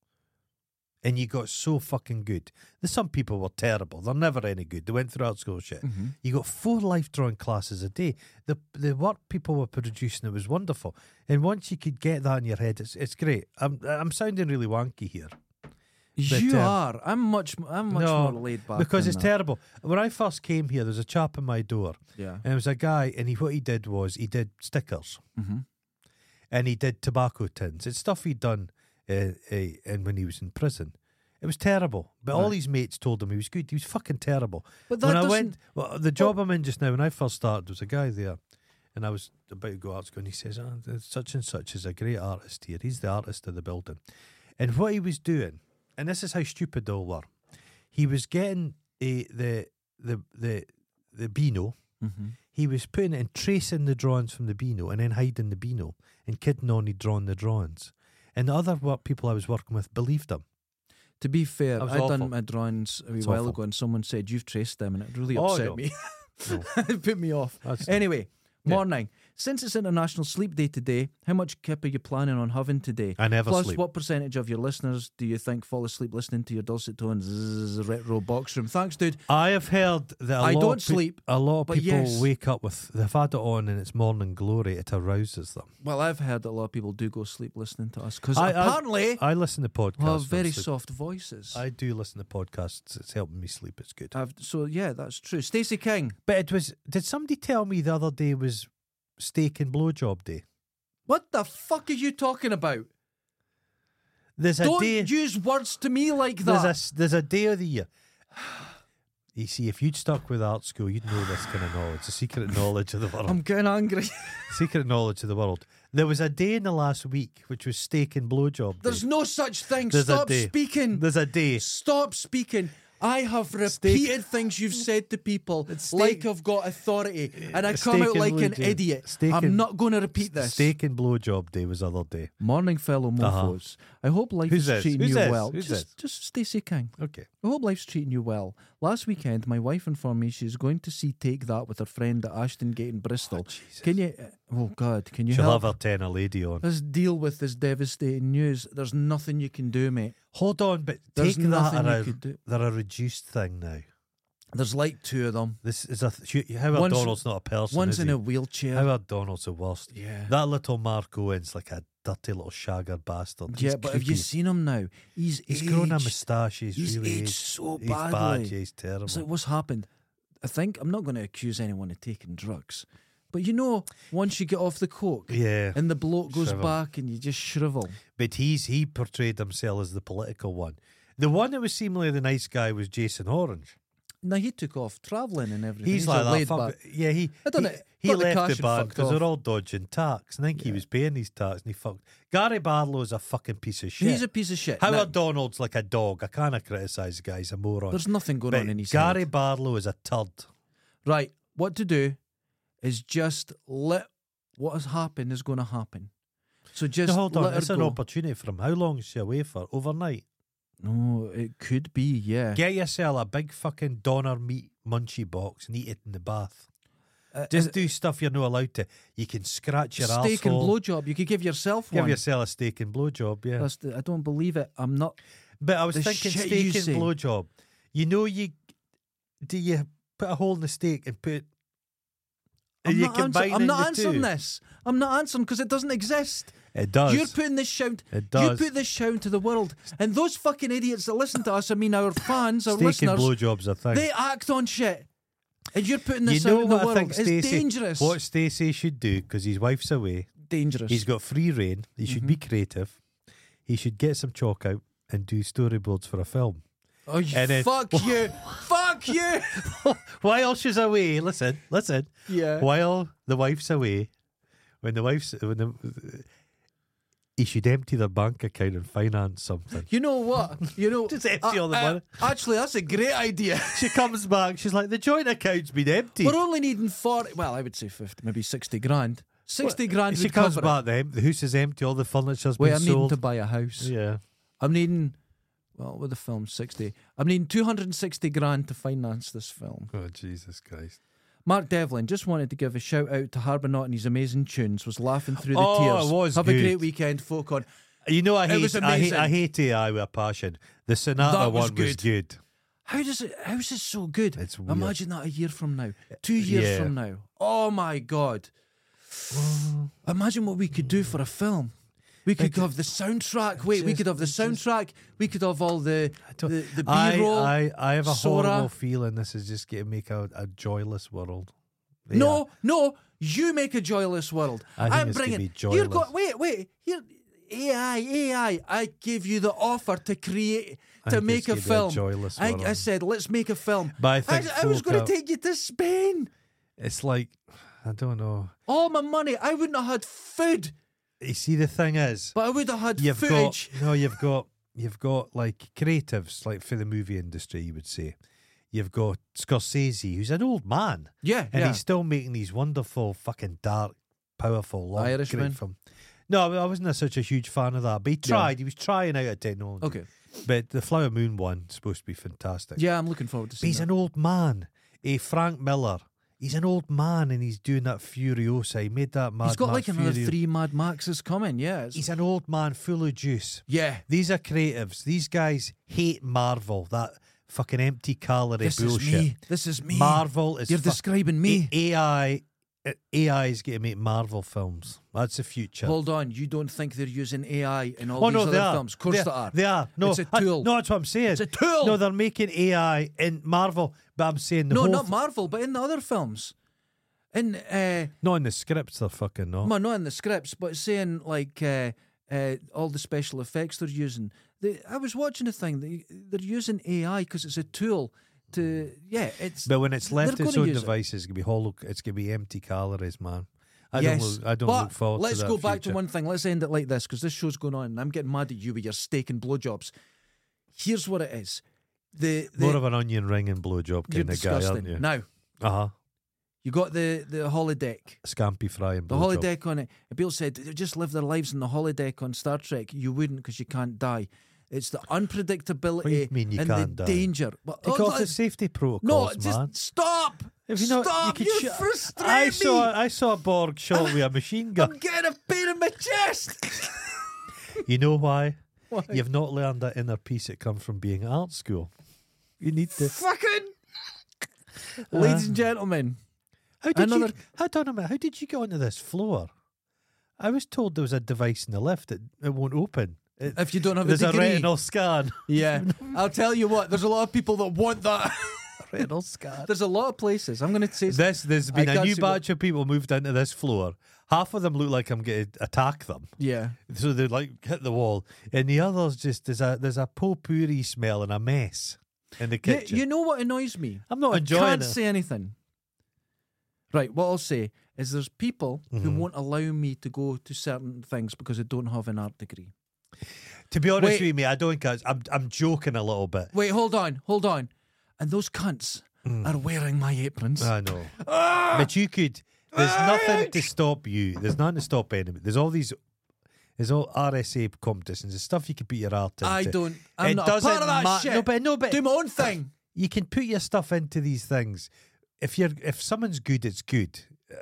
And you got so fucking good. There's some people were terrible. They're never any good. They went through art school shit.
Mm-hmm.
You got 4 life drawing classes a day. The work people were producing, it was wonderful. And once you could get that in your head, it's great. I'm sounding really wanky here.
You are. I'm much more laid back.
Because
than
it's
that.
terrible. When I first came here, there was a chap in my door.
Yeah.
And it was a guy, and what he did was he did stickers.
Mm-hmm.
And he did tobacco tins. It's stuff he'd done and when he was in prison. It was terrible. But all his mates told him he was good. He was fucking terrible.
But that
when I
doesn't...
went, the job I'm in just now, when I first started, there was a guy there, and I was about to go out school, and he says, such and such is a great artist here. He's the artist of the building. And what he was doing, and this is how stupid they all were, he was getting the Beano.
Mm-hmm.
He was putting it and tracing the drawings from the Beano and then hiding the Beano and kidding on he'd drawn the drawings. And the other people I was working with believed him.
To be fair,
That was
I'd
awful.
done my drawings a wee
It's
while
awful.
ago and someone said, you've traced them, and it really
Oh,
upset
no.
me.
No.
It put me off.
That's-
Anyway,
Yeah.
morning. Since it's International Sleep Day today, how much kip are you planning on having today?
I never
Plus,
sleep.
what percentage of your listeners do you think fall asleep listening to your dulcet tones? Zzz, retro box room. Thanks, dude.
I have heard that
I don't sleep,
a lot of
but
people
yes.
wake up with, they've had it on and it's morning glory. It arouses them.
Well, I've heard that a lot of people do go sleep listening to us because
I-
apparently
I listen to podcasts.
we have
when I
very
sleep.
soft voices.
I do listen to podcasts. It's helping me sleep. It's good.
So, yeah, that's true. Stacey King.
But it was, did somebody tell me the other day was steak and blowjob day?
What the fuck are you talking about?
There's a
Don't
day.
use words to me like that.
There's a day of the year. You see, if you'd stuck with art school, you'd know this kind of knowledge. The secret knowledge of the world.
I'm getting angry.
Secret knowledge of the world. There was a day in the last week which was steak and blowjob day.
There's no such thing.
There's a
Stop
day.
speaking.
There's a day.
Stop speaking. I have repeated things you've said to people like I've got authority, and I come
Steak
out
and
like an
blowjob.
idiot.
Steak
I'm
and-
not going to repeat this.
Steak and blowjob day was the other day.
Morning, fellow mofos. I hope life
Who's
is
this?
treating
Who's
you
this?
well.
Who's
Just Stacey King.
Okay.
I hope life's treating you well. Last weekend, my wife informed me she's going to see Take That with her friend at Ashton Gate in Bristol. Can you? Oh God, can you
She'll
help
have her tenor lady on.
us deal with this devastating news? There's nothing you can do, mate.
Hold on, but
There's
take that
nothing
are
you could do.
they're a reduced thing now.
There's like 2 of them.
This is Howard
One's-
Donald's not a person.
One's
is
in
he?
a wheelchair.
Howard Donald's the worst.
Yeah.
That little Mark Owen's like a dirty little shagger bastard.
Yeah,
He's
but have you
creepy.
seen him now? He's
grown a
aged.
moustache. He's really
aged so
He's
badly.
bad. Yeah, he's terrible.
It's like, what's happened? I think I'm not going to accuse anyone of taking drugs, but you know, once you get off the coke,
Yeah.
and the bloke goes
Shrivel.
back, and you just shrivel.
But he portrayed himself as the political one. The one that was seemingly the nice guy was Jason Orange.
Now he took off travelling and everything.
He's
a
like that.
laid
Fuck,
back.
yeah,
I don't know.
he
Got the
left
cash
the
and
band
fucked
because they're
off.
all dodging tax. I think he was paying these tax and he fucked. Gary Barlow's a fucking piece of shit.
He's a piece of shit.
Howard
Now,
Donald's like a dog. I can't criticise the guy. He's a moron.
there's nothing going
But
on in his
Gary
head.
Barlow is a turd.
Right, what to do is just let what has happened is going to happen. So just
Now, hold on,
let
it's
her
an
go.
opportunity for him. How long is she away for? Overnight?
No, it could be, yeah.
Get yourself a big fucking doner meat munchie box and eat it in the bath.
Uh,
Just do stuff you're not allowed to. You can scratch your arsehole.
steak and blowjob. You could give yourself
Give
one.
yourself a steak and blowjob, yeah.
I don't believe it. I'm not.
But I was
the
thinking
shit
steak
you
and
say.
blowjob. You know, you put a hole in the steak and put.
I'm
you
not,
combine
I'm not
the
answering
two.
this. I'm not answering because it doesn't exist.
It does.
You're putting this shout.
It
You
does.
put this shout to the world, and those fucking idiots that listen to us. I mean, our fans, our
steak and
listeners.
blowjob's a thing.
They act on shit, and you're putting
You
this
know
out in the
what I
world.
think
It's
Stacey?
dangerous.
What Stacey should do, because his wife's away,
Dangerous.
he's got free reign. He should be creative. He should get some chalk out and do storyboards for a film.
Oh, you
And then-
fuck you. Fuck you.
While she's away, listen.
Yeah.
While the wife's away, he should empty their bank account and finance something.
You know what? You know,
Just empty all the money.
Actually, that's a great idea.
She comes back, she's like, the joint account's been empty.
We're only needing 40. Well, I would say 50, maybe 60 grand. 60 grand.
She
would
comes
cover it.
back, the house is empty, all the furniture's
Wait,
been
I'm needing
sold.
to buy a house.
Yeah.
I'm needing. Well, with the film 60, I'm needing 260 grand to finance this film.
Oh, Jesus Christ.
Mark Devlin just wanted to give a shout out to Harborough and his amazing tunes. Was laughing through the
Oh,
tears.
it was
Have
good.
a great weekend, folk on.
You know, I
It was amazing.
hate AI with a passion. The Sonata
That was
one was good.
How is it so good?
It's weird.
Imagine that a year from now, 2 years
Yeah.
from now. Oh my God! Imagine what we could do for a film. We could have the soundtrack. Wait, we could have the soundtrack. We could have all the B-roll.
I have a
Sora.
horrible feeling this is just going to make a joyless world. Yeah.
No, you make a joyless world.
I think
I'm
it's gonna
bringing.
be
Here,
joyless.
wait. Here, AI. I give you the offer to create,
I
to
think
make
it's
a
gonna be a
film.
joyless
I
world.
said, let's make a film.
But I think
I was
folk
going to
are-
take you to Spain.
It's like, I don't know.
All my money. I wouldn't have had food,
You see, the thing is,
but I would have had
you've
footage.
you've got like creatives, like for the movie industry, you would say. You've got Scorsese, who's an old man,
Yeah,
and
yeah.
he's still making these wonderful, fucking dark, powerful, long,
Irishman?
great film. No, I wasn't such a huge fan of that, but he tried.
Yeah.
He was trying out a technology.
Okay.
But the Flower Moon one is supposed to be fantastic.
Yeah, I'm looking forward to
But
seeing
he's
that.
an old man. Frank Miller. He's an old man, and he's doing that Furiosa. He made that Mad
He's got
Max
like another
Furio-
3 Mad Maxes coming. Yeah.
He's an old man full of juice.
Yeah.
These are creatives. These guys hate Marvel. That fucking empty calorie
This
bullshit.
is me. This is me.
Marvel is
You're describing me.
AI is going to make Marvel films. That's the future.
Hold on, you don't think they're using AI in all
Oh
these
no,
other
they are.
films? Of course they are.
They are. No,
It's a tool.
No, that's what I'm saying.
It's a tool.
No, they're making AI in Marvel, but I'm saying the
No,
whole
not Marvel, but in the other films. In
not in the scripts. They're fucking not.
well, not in the scripts, but saying like all the special effects they're using. I was watching a thing. They're using AI because it's a tool to It's
But when it's left
they're
its
gonna
own
use it.
device, it's gonna be hollow. It's gonna be empty calories, man. I
yes,
don't
but
look forward
let's
to that
go back to
future.
one thing. Let's end it like this because this show's going on, and I'm getting mad at you with your steak and blowjobs. Here's what it is: the
More of an onion ring and blowjob
you're
kind of guy, aren't
disgusting.
you?
Now
Uh-huh.
you got the holodeck.
Scampi fry and
The
blowjob.
holodeck on it. And people said they just live their lives in the holodeck on Star Trek. You wouldn't because you can't die. It's the unpredictability
What do you mean you
and
can't
the
die?
danger. But,
Take off the safety
no,
protocols,
just
man.
stop.
If you know,
Stop.
you
You,
could
frustrate
I
me.
saw a Borg shot with a machine gun.
I'm getting a pain in my chest.
You know why?
Why?
You've not learned that inner peace that comes from being at art school. You need to.
Fucking. Ladies and gentlemen.
How did
Another-
you? Hold on a minute. How did you get onto this floor? I was told there was a device in the lift that it won't open.
If you don't have
There's
a
a
degree.
retinal scan.
Yeah. I'll tell you what, there's a lot of people that want that.
Retinal scan.
There's a lot of places. I'm going to say
There's been
I
a
can't
new
see what-
batch of people moved into this floor. Half of them look like I'm going to attack them,
Yeah.
so they like hit the wall, and the others just there's a potpourri smell and a mess in the kitchen.
You know what annoys me?
I'm not
I
enjoying
can't
it.
say anything. Right, what I'll say is there's people who
Mm-hmm.
won't allow me to go to certain things because I don't have an art degree.
To be honest
Wait.
with you, mate, I don't think I'm joking a little bit.
Wait, hold on. And those cunts are wearing my aprons.
I know, but you could. There's nothing to stop you. There's nothing to stop anybody. There's all RSA competitions. There's stuff you can put your art into.
I'm
It
not a
doesn't
part of that
ma-
shit.
No, but
Do my own thing.
you can put your stuff into these things. If someone's good, it's good.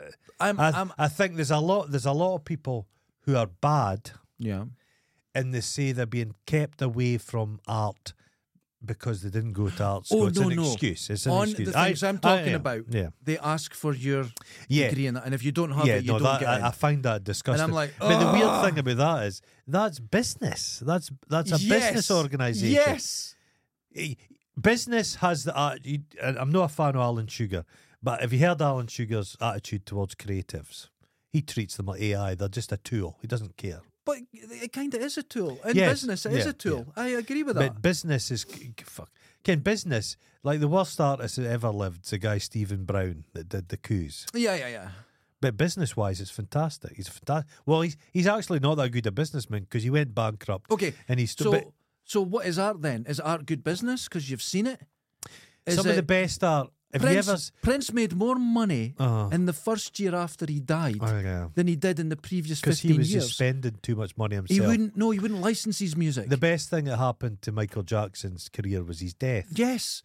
I think there's a lot of people who are bad,
Yeah.
and they say they're being kept away from art because they didn't go to art school.
Oh,
It's
no,
an
no.
excuse. It's an
On
excuse.
the things I'm talking
yeah,
about,
Yeah.
they ask for your
Yeah.
degree in that, and if you don't have
Yeah,
it, you
no,
don't
that,
get in.
I find that disgusting.
And I'm like,
but the weird
"Ugh."
thing about that is that's business. That's a
Yes.
business organisation.
Yes.
Business has the art. I'm not a fan of Alan Sugar, but have you heard Alan Sugar's attitude towards creatives? He treats them like AI. They're just a tool. He doesn't care.
But it kind of is a tool. In
Yes,
business, it is
yeah,
a tool. I agree with that.
But business is fuck. Ken, business, like the worst artist that ever lived, the guy Stephen Brown that did the coups.
Yeah.
But business-wise, it's fantastic. He's fantastic. Well, he's actually not that good a businessman because he went bankrupt.
Okay,
and he's
so what is art then? Is art good business because you've seen it?
some of the best art. Have you ever?
Prince made more money in the first year after he died than he did in the previous 15
Because he was
years.
just spending too much money himself.
He wouldn't license his music.
The best thing that happened to Michael Jackson's career was his death.
Yes.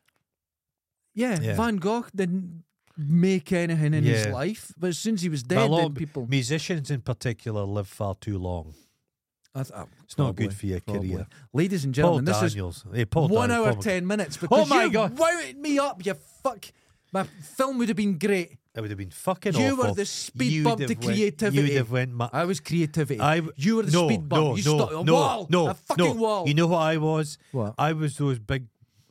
Yeah,
Yeah.
Van Gogh didn't make anything in his life, but as soon as he was
But a
dead,
lot
then
of
people...
musicians in particular live far too long. It's not good for your career.
Ladies and
Paul
gentlemen, this
Daniels.
is
Paul
1
Daniels,
hour,
Paul
10 minutes because
Oh my
you
God.
wound me up, you fuck. My film would have been great.
It would have been fucking
You
awful.
were the speed
You'd
bump
have
to
went-
creativity.
You would have went
I was creativity. You were the
no,
speed bump.
No,
You
no,
stopped a
no,
wall.
no,
A fucking
no.
wall.
You know what I was?
What?
I was those big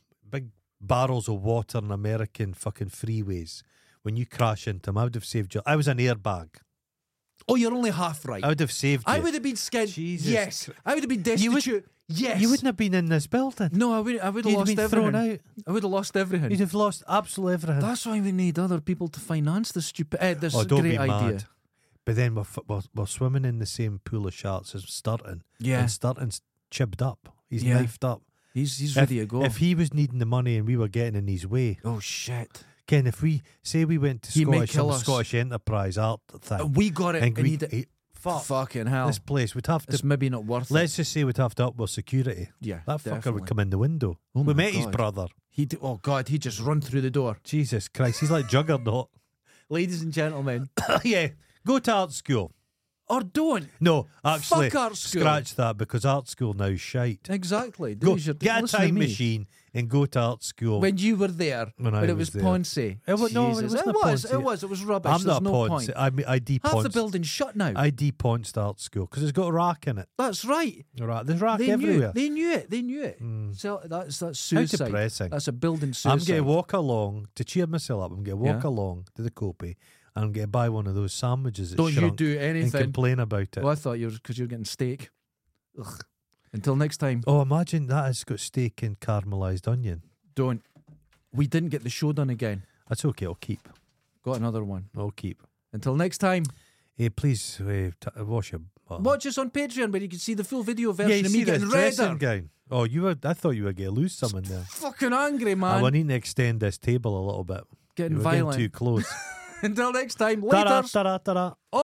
barrels of water in American fucking freeways. When you crash into them, I would have saved you. I was an airbag.
Oh, you're only half right.
I would have saved you.
I would have been scared.
Jesus
Yes.
Christ.
I would have been
You would-
destitute. Yes.
You wouldn't have been in this building.
No, I would have
You'd
lost
have been
everything.
thrown out.
I would have lost everything.
You'd have lost absolutely everything.
That's why we need other people to finance this this
Don't
great
be
idea.
mad. But then we're swimming in the same pool of sharks as Sturton.
Yeah.
And Sturton's chibbed up. He's
Yeah.
knifed up.
He's ready to go.
If he was needing the money and we were getting in his way,
Oh shit!
Ken, if we say we went to
He may
Scottish,
kill
some
us.
Scottish enterprise art thing,
We got it.
and
We
we,
need it. Fucking hell!
this place would have
It's
to.
maybe not worth it.
Let's just say we'd have to up with security.
Yeah,
That fucker
definitely.
would come in the window.
Oh
we
my
met his
God.
brother.
Oh God, he just run through the door.
Jesus Christ, he's like Juggernaut.
Ladies and gentlemen,
Yeah, go to art school.
or don't.
No, actually,
Fuck art school.
scratch that because art school now is shite.
Exactly.
Go
These are-
get a
listen to
time
me.
machine and go to art school.
When you were there,
When I
it
was
was
there.
Ponce.
No, it wasn't
Jesus.
a
It was.
Ponce.
It was rubbish.
I'm
There's
not
no
a Ponce.
point.
I
Half the
de-ponced.
building's shut now.
I de-ponced art school because it's got a rack in it.
That's right.
There's rack
They
everywhere.
They knew it. They knew it. So that's
How
suicide.
depressing.
That's a building suicide.
I'm going to walk along to cheer myself up. I'm going to walk
Yeah.
along to the Copy and I'm going to buy one of those sandwiches. That
Don't you
shrunk
do
and
anything.
complain about it.
Well, I thought you were because you're getting steak. Ugh. Until next time,
Oh, imagine that has got steak and caramelised onion.
don't. We didn't get the show done again.
That's okay. I'll keep.
Got another one.
I'll keep.
Until next time,
Hey, please wash your butt.
watch us on Patreon where you can see the full video
Yeah,
version
you
of
see
me
this
getting
dressing
redder.
gown. Oh, I thought you were going to lose someone there.
Fucking angry, man.
I need to extend this table a little bit.
Getting
We're
violent.
getting too close.
Until next time,
Ta-da,
later.
ta-da, ta-da.